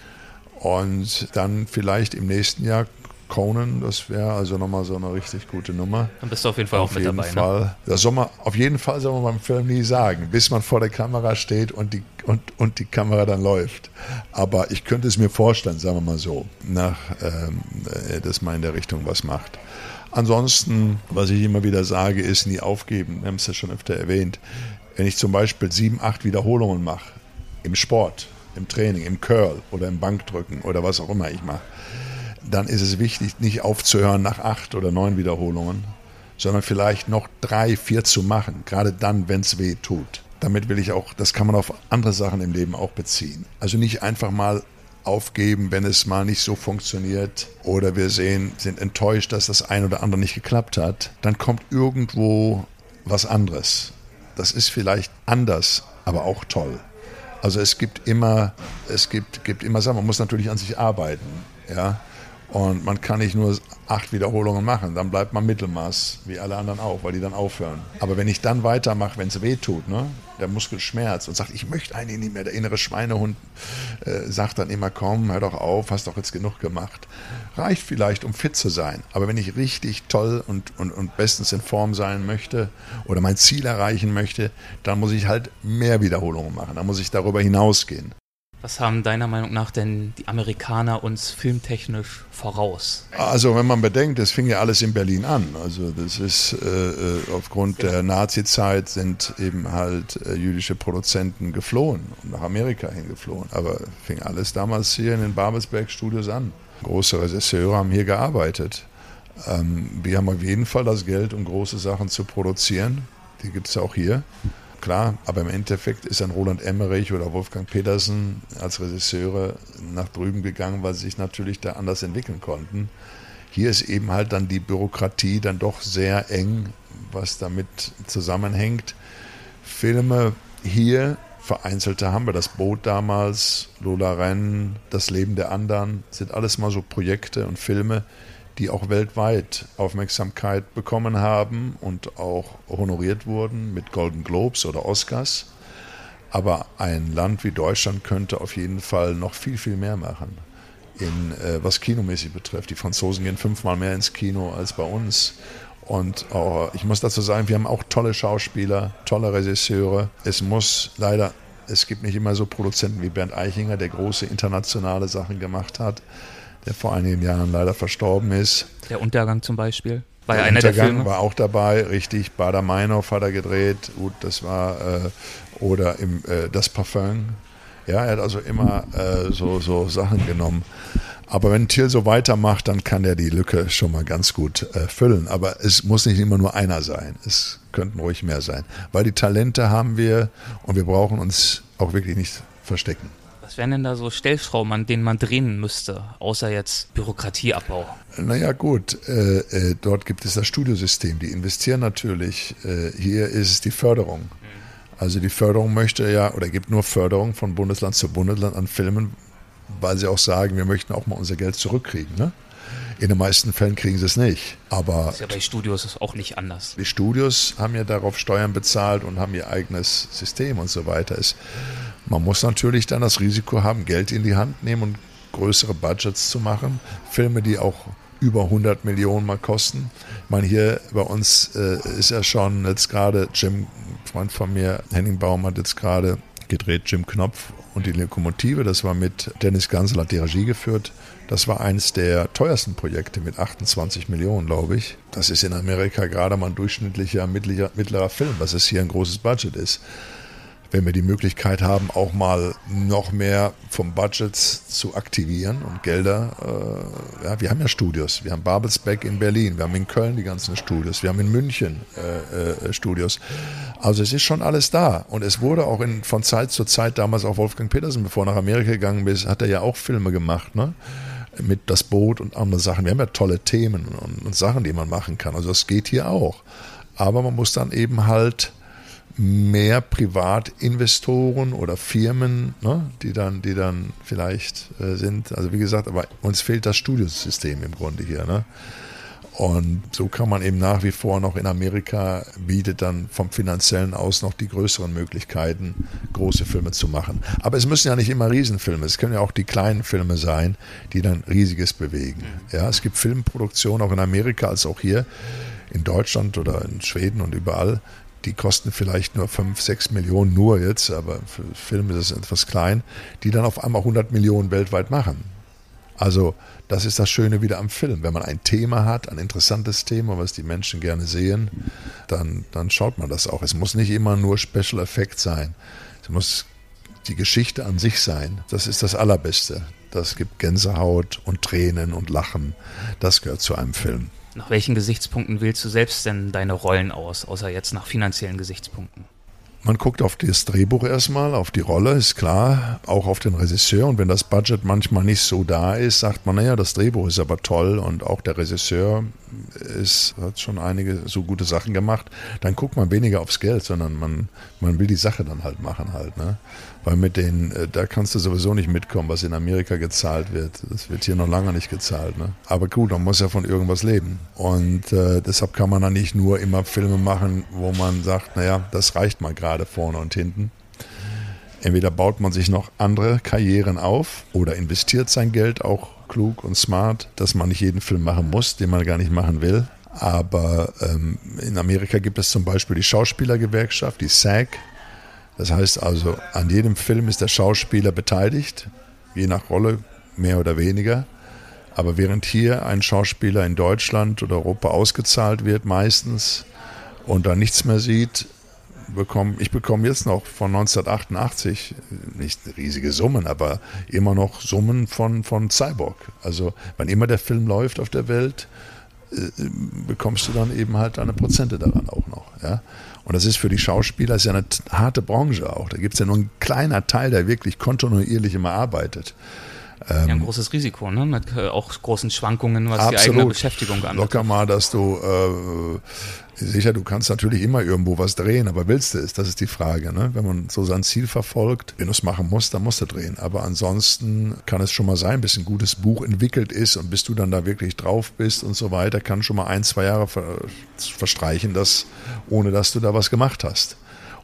Und dann vielleicht im nächsten Jahr Conan, das wäre also nochmal so eine richtig gute Nummer. Dann bist du auf jeden Fall auf auch mit jeden dabei. Fall. Ne? Das soll man, auf jeden Fall soll man beim Film nie sagen, bis man vor der Kamera steht und die, und, und die Kamera dann läuft. Aber ich könnte es mir vorstellen, sagen wir mal so, nach, ähm, dass man in der Richtung was macht. Ansonsten, was ich immer wieder sage, ist nie aufgeben. Wir haben es ja schon öfter erwähnt. Wenn ich zum Beispiel sieben, acht Wiederholungen mache, im Sport, im Training, im Curl oder im Bankdrücken oder was auch immer ich mache, dann ist es wichtig, nicht aufzuhören nach acht oder neun Wiederholungen, sondern vielleicht noch drei, vier zu machen, gerade dann, wenn es weh tut. Damit will ich auch, das kann man auf andere Sachen im Leben auch beziehen. Also nicht einfach mal aufgeben, wenn es mal nicht so funktioniert oder wir sehen, sind enttäuscht, dass das ein oder andere nicht geklappt hat. Dann kommt irgendwo was anderes. Das ist vielleicht anders, aber auch toll. Also es gibt immer, es gibt, gibt immer Sachen, man muss natürlich an sich arbeiten, ja. Und man kann nicht nur acht Wiederholungen machen, dann bleibt man Mittelmaß, wie alle anderen auch, weil die dann aufhören. Aber wenn ich dann weitermache, wenn es weh tut, ne, der Muskel schmerzt und sagt, ich möchte eigentlich nicht mehr, der innere Schweinehund äh, sagt dann immer, komm, hör doch auf, hast doch jetzt genug gemacht. Reicht vielleicht, um fit zu sein. Aber wenn ich richtig toll und, und, und bestens in Form sein möchte oder mein Ziel erreichen möchte, dann muss ich halt mehr Wiederholungen machen, dann muss ich darüber hinausgehen. Was haben deiner Meinung nach denn die Amerikaner uns filmtechnisch voraus? Also wenn man bedenkt, das fing ja alles in Berlin an. Also das ist äh, aufgrund genau. der Nazi-Zeit sind eben halt äh, jüdische Produzenten geflohen und nach Amerika hingeflohen. Aber fing alles damals hier in den Babelsberg-Studios an. Große Regisseure haben hier gearbeitet. Ähm, wir haben auf jeden Fall das Geld, um große Sachen zu produzieren. Die gibt es auch hier. Klar, aber im Endeffekt ist ein Roland Emmerich oder Wolfgang Petersen als Regisseure nach drüben gegangen, weil sie sich natürlich da anders entwickeln konnten. Hier ist eben halt dann die Bürokratie dann doch sehr eng, was damit zusammenhängt. Filme hier, vereinzelte haben wir, das Boot damals, Lola Renn, Das Leben der anderen, sind alles mal so Projekte und Filme, die auch weltweit Aufmerksamkeit bekommen haben und auch honoriert wurden mit Golden Globes oder Oscars. Aber ein Land wie Deutschland könnte auf jeden Fall noch viel, viel mehr machen, in, äh, was kinomäßig betrifft. Die Franzosen gehen fünfmal mehr ins Kino als bei uns. Und auch, ich muss dazu sagen, wir haben auch tolle Schauspieler, tolle Regisseure. Es muss leider, es gibt nicht immer so Produzenten wie Bernd Eichinger, der große internationale Sachen gemacht hat, der vor einigen Jahren leider verstorben ist. Der Untergang zum Beispiel. War der ja einer Untergang der Filme. War auch dabei, richtig. Bader-Meinhof hat er gedreht. Gut, das war, äh, oder im, äh, das Parfum. Ja, er hat also immer äh, so, so Sachen genommen. Aber wenn Till so weitermacht, dann kann er die Lücke schon mal ganz gut äh, füllen. Aber es muss nicht immer nur einer sein. Es könnten ruhig mehr sein. Weil die Talente haben wir und wir brauchen uns auch wirklich nicht verstecken. Was wären denn da so Stellschrauben, an denen man drehen müsste, außer jetzt Bürokratieabbau? Naja gut, äh, äh, dort gibt es das Studiosystem. Die investieren natürlich. Äh, hier ist es die Förderung. Also die Förderung möchte ja, oder gibt nur Förderung von Bundesland zu Bundesland an Filmen, weil sie auch sagen, wir möchten auch mal unser Geld zurückkriegen. Ne? In den meisten Fällen kriegen sie es nicht. Aber das ist ja bei Studios auch nicht anders. Die Studios haben ja darauf Steuern bezahlt und haben ihr eigenes System und so weiter. Es, man muss natürlich dann das Risiko haben, Geld in die Hand nehmen und größere Budgets zu machen. Filme, die auch über hundert Millionen mal kosten. Ich meine, hier bei uns äh, ist ja schon jetzt gerade Jim, Freund von mir, Henning Baum hat jetzt gerade gedreht, Jim Knopf und die Lokomotive. Das war mit Dennis Gansel, hat die Regie geführt. Das war eines der teuersten Projekte mit achtundzwanzig Millionen, glaube ich. Das ist in Amerika gerade mal ein durchschnittlicher mittlerer, mittlerer Film, was es hier ein großes Budget ist. Wenn wir die Möglichkeit haben, auch mal noch mehr vom Budget zu aktivieren und Gelder, äh, ja, wir haben ja Studios, wir haben Babelsberg in Berlin, wir haben in Köln die ganzen Studios, wir haben in München äh, äh, Studios. Also es ist schon alles da und es wurde auch in, von Zeit zu Zeit, damals auch Wolfgang Petersen, bevor er nach Amerika gegangen ist, hat er ja auch Filme gemacht, ne? Mit Das Boot und andere Sachen. Wir haben ja tolle Themen und, und Sachen, die man machen kann. Also das geht hier auch. Aber man muss dann eben halt mehr Privatinvestoren oder Firmen, ne, die dann, die dann vielleicht äh, sind. Also wie gesagt, aber uns fehlt das Studiosystem im Grunde hier. Ne? Und so kann man eben nach wie vor noch in Amerika, bietet dann vom Finanziellen aus noch die größeren Möglichkeiten, große Filme zu machen. Aber es müssen ja nicht immer Riesenfilme, es können ja auch die kleinen Filme sein, die dann Riesiges bewegen. Ja, es gibt Filmproduktionen auch in Amerika als auch hier in Deutschland oder in Schweden und überall. Die kosten vielleicht nur fünf, sechs Millionen nur jetzt, aber für Filme ist es etwas klein, die dann auf einmal hundert Millionen weltweit machen. Also das ist das Schöne wieder am Film. Wenn man ein Thema hat, ein interessantes Thema, was die Menschen gerne sehen, dann, dann schaut man das auch. Es muss nicht immer nur Special Effect sein. Es muss die Geschichte an sich sein. Das ist das Allerbeste. Das gibt Gänsehaut und Tränen und Lachen. Das gehört zu einem Film. Nach welchen Gesichtspunkten wählst du selbst denn deine Rollen aus, außer jetzt nach finanziellen Gesichtspunkten? Man guckt auf das Drehbuch erstmal, auf die Rolle, ist klar, auch auf den Regisseur. Und wenn das Budget manchmal nicht so da ist, sagt man, naja, das Drehbuch ist aber toll und auch der Regisseur ist, hat schon einige so gute Sachen gemacht. Dann guckt man weniger aufs Geld, sondern man, man will die Sache dann halt machen halt, ne? Weil mit den, da kannst du sowieso nicht mitkommen, was in Amerika gezahlt wird. Das wird hier noch lange nicht gezahlt, ne? Aber gut, man muss ja von irgendwas leben. Und äh, deshalb kann man dann nicht nur immer Filme machen, wo man sagt, naja, das reicht mal gerade vorne und hinten. Entweder baut man sich noch andere Karrieren auf oder investiert sein Geld auch klug und smart, dass man nicht jeden Film machen muss, den man gar nicht machen will. Aber ähm, in Amerika gibt es zum Beispiel die Schauspielergewerkschaft, die S A G. Das heißt also, an jedem Film ist der Schauspieler beteiligt, je nach Rolle mehr oder weniger. Aber während hier ein Schauspieler in Deutschland oder Europa ausgezahlt wird meistens und da nichts mehr sieht, bekomme ich bekomme jetzt noch von neunzehnhundertachtundachtzig, nicht riesige Summen, aber immer noch Summen von, von Cyborg. Also wann immer der Film läuft auf der Welt, äh, bekommst du dann eben halt deine Prozente daran auch noch. Ja? Und das ist für die Schauspieler ist ja eine harte Branche auch. Da gibt es ja nur ein kleiner Teil, der wirklich kontinuierlich immer arbeitet. Ja, ein großes Risiko, ne? Mit äh, auch großen Schwankungen, was absolut. Die eigene Beschäftigung angeht. Locker mal, dass du, äh, sicher, du kannst natürlich immer irgendwo was drehen, aber willst du es? Das ist die Frage, ne? Wenn man so sein Ziel verfolgt, wenn du es machen musst, dann musst du drehen. Aber ansonsten kann es schon mal sein, bis ein gutes Buch entwickelt ist und bis du dann da wirklich drauf bist und so weiter, kann schon mal ein, zwei Jahre ver- verstreichen, dass, ohne dass du da was gemacht hast.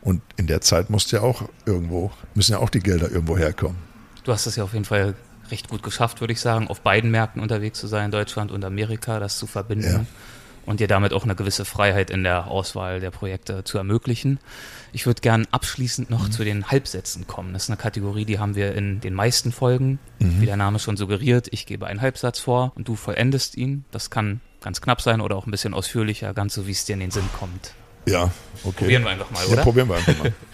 Und in der Zeit musste ja auch irgendwo, müssen ja auch die Gelder irgendwo herkommen. Du hast es ja auf jeden Fall recht gut geschafft, würde ich sagen, auf beiden Märkten unterwegs zu sein, Deutschland und Amerika, das zu verbinden. Ja. Und dir damit auch eine gewisse Freiheit in der Auswahl der Projekte zu ermöglichen. Ich würde gern abschließend noch mhm. zu den Halbsätzen kommen. Das ist eine Kategorie, die haben wir in den meisten Folgen, mhm. wie der Name schon suggeriert. Ich gebe einen Halbsatz vor und du vollendest ihn. Das kann ganz knapp sein oder auch ein bisschen ausführlicher, ganz so, wie es dir in den Sinn kommt. Ja, okay. Probieren wir einfach mal, oder? Ja, probieren wir einfach mal.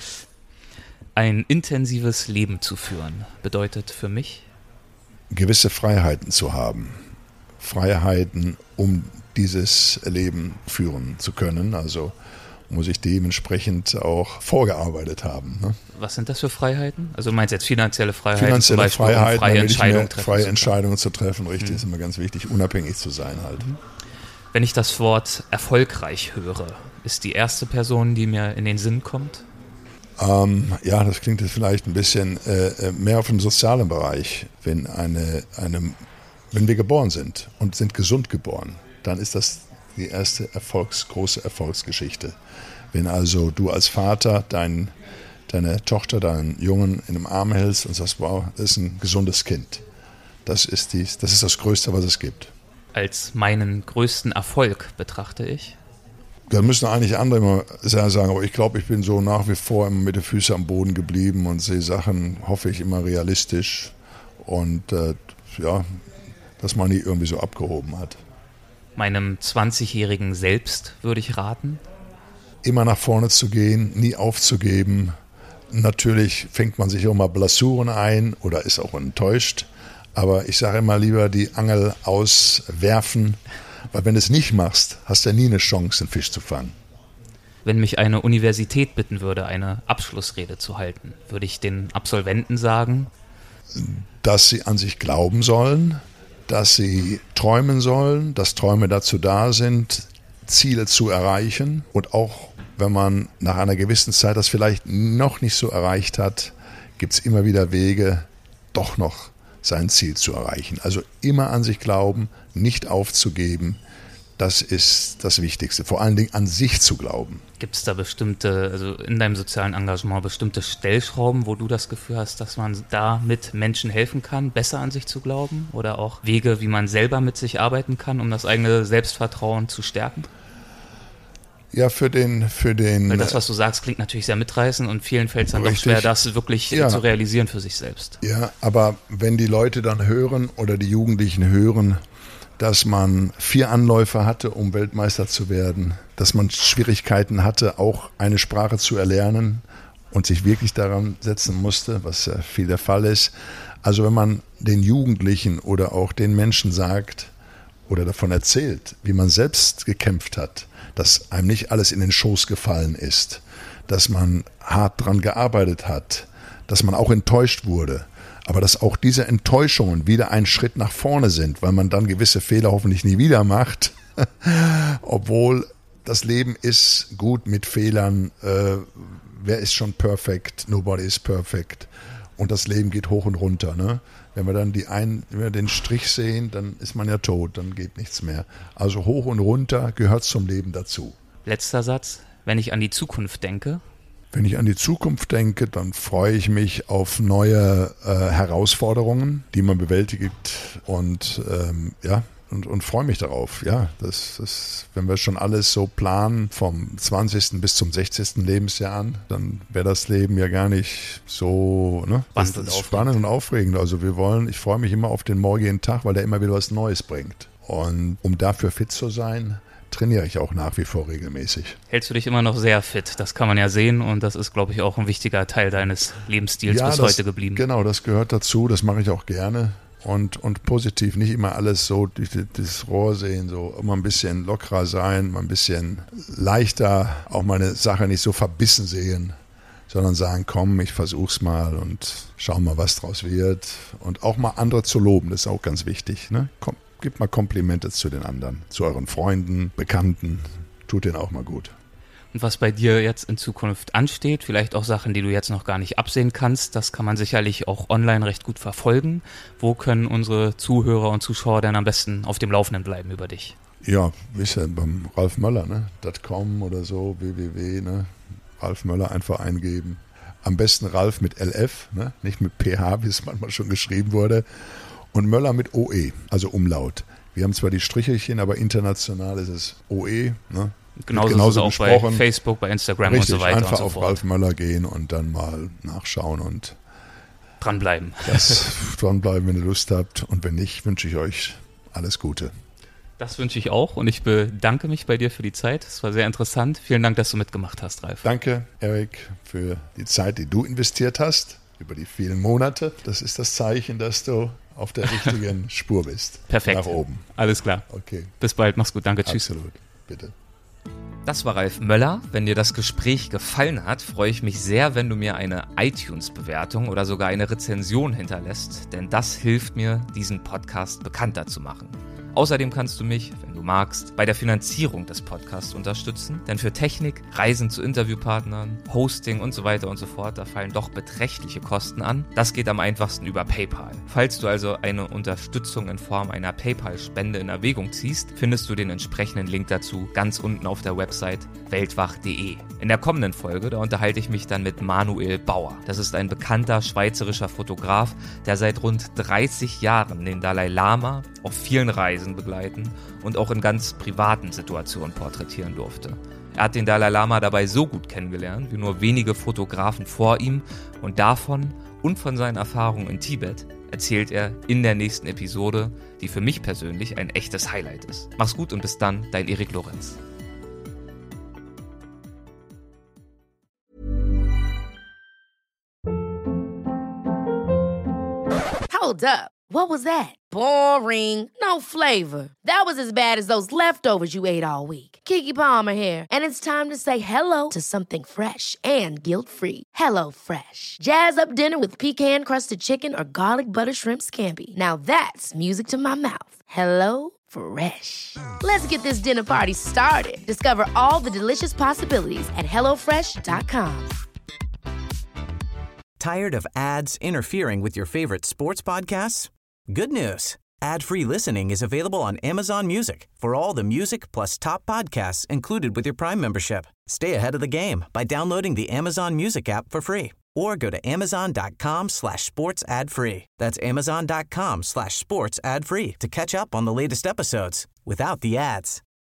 Ein intensives Leben zu führen bedeutet für mich? Gewisse Freiheiten zu haben. Freiheiten, um dieses Leben führen zu können. Also muss ich dementsprechend auch vorgearbeitet haben. Ne? Was sind das für Freiheiten? Also du meinst jetzt finanzielle Freiheiten? Finanzielle zum Beispiel, Freiheiten, um freie Entscheidungen treffen freie Entscheidungen zu treffen, richtig, mhm. ist immer ganz wichtig, unabhängig zu sein halt. Wenn ich das Wort erfolgreich höre, ist die erste Person, die mir in den Sinn kommt? Ähm, ja, das klingt jetzt vielleicht ein bisschen äh, mehr auf dem sozialen Bereich. Wenn, eine, eine, wenn wir geboren sind und sind gesund geboren, dann ist das die erste Erfolgs-, große Erfolgsgeschichte. Wenn also du als Vater dein, deine Tochter, deinen Jungen in den Arm hältst und sagst, wow, das ist ein gesundes Kind. Das ist, die, das ist das Größte, was es gibt. Als meinen größten Erfolg betrachte ich? Da müssen eigentlich andere immer sagen, aber ich glaube, ich bin so nach wie vor immer mit den Füßen am Boden geblieben und sehe Sachen, hoffe ich, immer realistisch und äh, ja, dass man nie irgendwie so abgehoben hat. Meinem zwanzigjährigen Selbst würde ich raten? Immer nach vorne zu gehen, nie aufzugeben. Natürlich fängt man sich auch mal Blessuren ein oder ist auch enttäuscht, aber ich sage immer lieber die Angel auswerfen, weil wenn du es nicht machst, hast du ja nie eine Chance, einen Fisch zu fangen. Wenn mich eine Universität bitten würde, eine Abschlussrede zu halten, würde ich den Absolventen sagen? Dass sie an sich glauben sollen, dass sie träumen sollen, dass Träume dazu da sind, Ziele zu erreichen. Und auch wenn man nach einer gewissen Zeit das vielleicht noch nicht so erreicht hat, gibt es immer wieder Wege, doch noch sein Ziel zu erreichen. Also immer an sich glauben, nicht aufzugeben, das ist das Wichtigste. Vor allen Dingen an sich zu glauben. Gibt es da bestimmte, also in deinem sozialen Engagement, bestimmte Stellschrauben, wo du das Gefühl hast, dass man da mit Menschen helfen kann, besser an sich zu glauben? Oder auch Wege, wie man selber mit sich arbeiten kann, um das eigene Selbstvertrauen zu stärken? Ja, für den, für den. Weil das, was du sagst, klingt natürlich sehr mitreißend und vielen fällt es dann richtig, doch schwer, das wirklich ja. zu realisieren für sich selbst. Ja, aber wenn die Leute dann hören oder die Jugendlichen hören, dass man vier Anläufe hatte, um Weltmeister zu werden, dass man Schwierigkeiten hatte, auch eine Sprache zu erlernen und sich wirklich daran setzen musste, was ja viel der Fall ist. Also wenn man den Jugendlichen oder auch den Menschen sagt oder davon erzählt, wie man selbst gekämpft hat, dass einem nicht alles in den Schoß gefallen ist, dass man hart dran gearbeitet hat, dass man auch enttäuscht wurde, aber dass auch diese Enttäuschungen wieder ein Schritt nach vorne sind, weil man dann gewisse Fehler hoffentlich nie wieder macht, obwohl das Leben ist gut mit Fehlern, äh, wer ist schon perfect, nobody is perfect und das Leben geht hoch und runter, ne? Wenn wir dann die ein, wenn wir den Strich sehen, dann ist man ja tot, dann geht nichts mehr. Also hoch und runter gehört zum Leben dazu. Letzter Satz, wenn ich an die Zukunft denke. Wenn ich an die Zukunft denke, dann freue ich mich auf neue äh, Herausforderungen, die man bewältigt und ähm, ja, und, und freue mich darauf. Ja, das, das, wenn wir schon alles so planen vom zwanzigsten bis zum sechzigsten Lebensjahr an, dann wäre das Leben ja gar nicht so ne? spannend, das, und das spannend und aufregend. Also wir wollen, ich freue mich immer auf den morgigen Tag, weil der immer wieder was Neues bringt. Und um dafür fit zu sein, trainiere ich auch nach wie vor regelmäßig. Hältst du dich immer noch sehr fit? Das kann man ja sehen und das ist, glaube ich, auch ein wichtiger Teil deines Lebensstils ja, bis das, heute geblieben. Genau, das gehört dazu, das mache ich auch gerne. Und, und positiv, nicht immer alles so durch das Rohr sehen, so immer ein bisschen lockerer sein, mal ein bisschen leichter, auch mal eine Sache nicht so verbissen sehen, sondern sagen, komm, ich versuch's mal und schau mal, was draus wird. Und auch mal andere zu loben, das ist auch ganz wichtig. Ne? Komm, gebt mal Komplimente zu den anderen, zu euren Freunden, Bekannten, tut denen auch mal gut. Und was bei dir jetzt in Zukunft ansteht, vielleicht auch Sachen, die du jetzt noch gar nicht absehen kannst, das kann man sicherlich auch online recht gut verfolgen. Wo können unsere Zuhörer und Zuschauer denn am besten auf dem Laufenden bleiben über dich? Ja, wie ist ja beim Ralf Möller, ne? .com oder so, www, ne? Ralf Möller einfach eingeben. Am besten Ralf mit L F, ne? Nicht mit P H, wie es manchmal schon geschrieben wurde. Und Möller mit O E, also Umlaut. Wir haben zwar die Strichelchen, aber international ist es O E. Ne? Genauso, genauso ist es auch gesprochen. Bei Facebook, bei Instagram Richtig, und so weiter einfach und so auf fort. Ralf Möller gehen und dann mal nachschauen und dranbleiben. Das dranbleiben, wenn ihr Lust habt. Und wenn nicht, wünsche ich euch alles Gute. Das wünsche ich auch und ich bedanke mich bei dir für die Zeit. Es war sehr interessant. Vielen Dank, dass du mitgemacht hast, Ralf. Danke, Erik, für die Zeit, die du investiert hast, über die vielen Monate. Das ist das Zeichen, dass du auf der richtigen Spur bist. Perfekt. Nach oben. Alles klar. Okay. Bis bald. Mach's gut. Danke. Tschüss. Absolut. Bitte. Das war Ralf Möller. Wenn dir das Gespräch gefallen hat, freue ich mich sehr, wenn du mir eine iTunes-Bewertung oder sogar eine Rezension hinterlässt, denn das hilft mir, diesen Podcast bekannter zu machen. Außerdem kannst du mich, wenn du magst, bei der Finanzierung des Podcasts unterstützen, denn für Technik, Reisen zu Interviewpartnern, Hosting und so weiter und so fort, da fallen doch beträchtliche Kosten an. Das geht am einfachsten über PayPal. Falls du also eine Unterstützung in Form einer PayPal-Spende in Erwägung ziehst, findest du den entsprechenden Link dazu ganz unten auf der Website weltwach punkt de. In der kommenden Folge, da unterhalte ich mich dann mit Manuel Bauer. Das ist ein bekannter schweizerischer Fotograf, der seit rund dreißig Jahren den Dalai Lama auf vielen Reisen begleiten und auch in ganz privaten Situationen porträtieren durfte. Er hat den Dalai Lama dabei so gut kennengelernt wie nur wenige Fotografen vor ihm und davon und von seinen Erfahrungen in Tibet erzählt er in der nächsten Episode, die für mich persönlich ein echtes Highlight ist. Mach's gut und bis dann, dein Erik Lorenz. Hold up. What was that? Boring. No flavor. That was as bad as those leftovers you ate all week. Keke Palmer here, and it's time to say hello to something fresh and guilt-free. Hello Fresh. Jazz up dinner with pecan-crusted chicken or garlic butter shrimp scampi. Now that's music to my mouth. Hello Fresh. Let's get this dinner party started. Discover all the delicious possibilities at hello fresh dot com. Tired of ads interfering with your favorite sports podcasts? Good news. Ad-free listening is available on Amazon Music for all the music plus top podcasts included with your Prime membership. Stay ahead of the game by downloading the Amazon Music app for free or go to amazon.com slash sports ad free. That's amazon.com slash sports ad free to catch up on the latest episodes without the ads.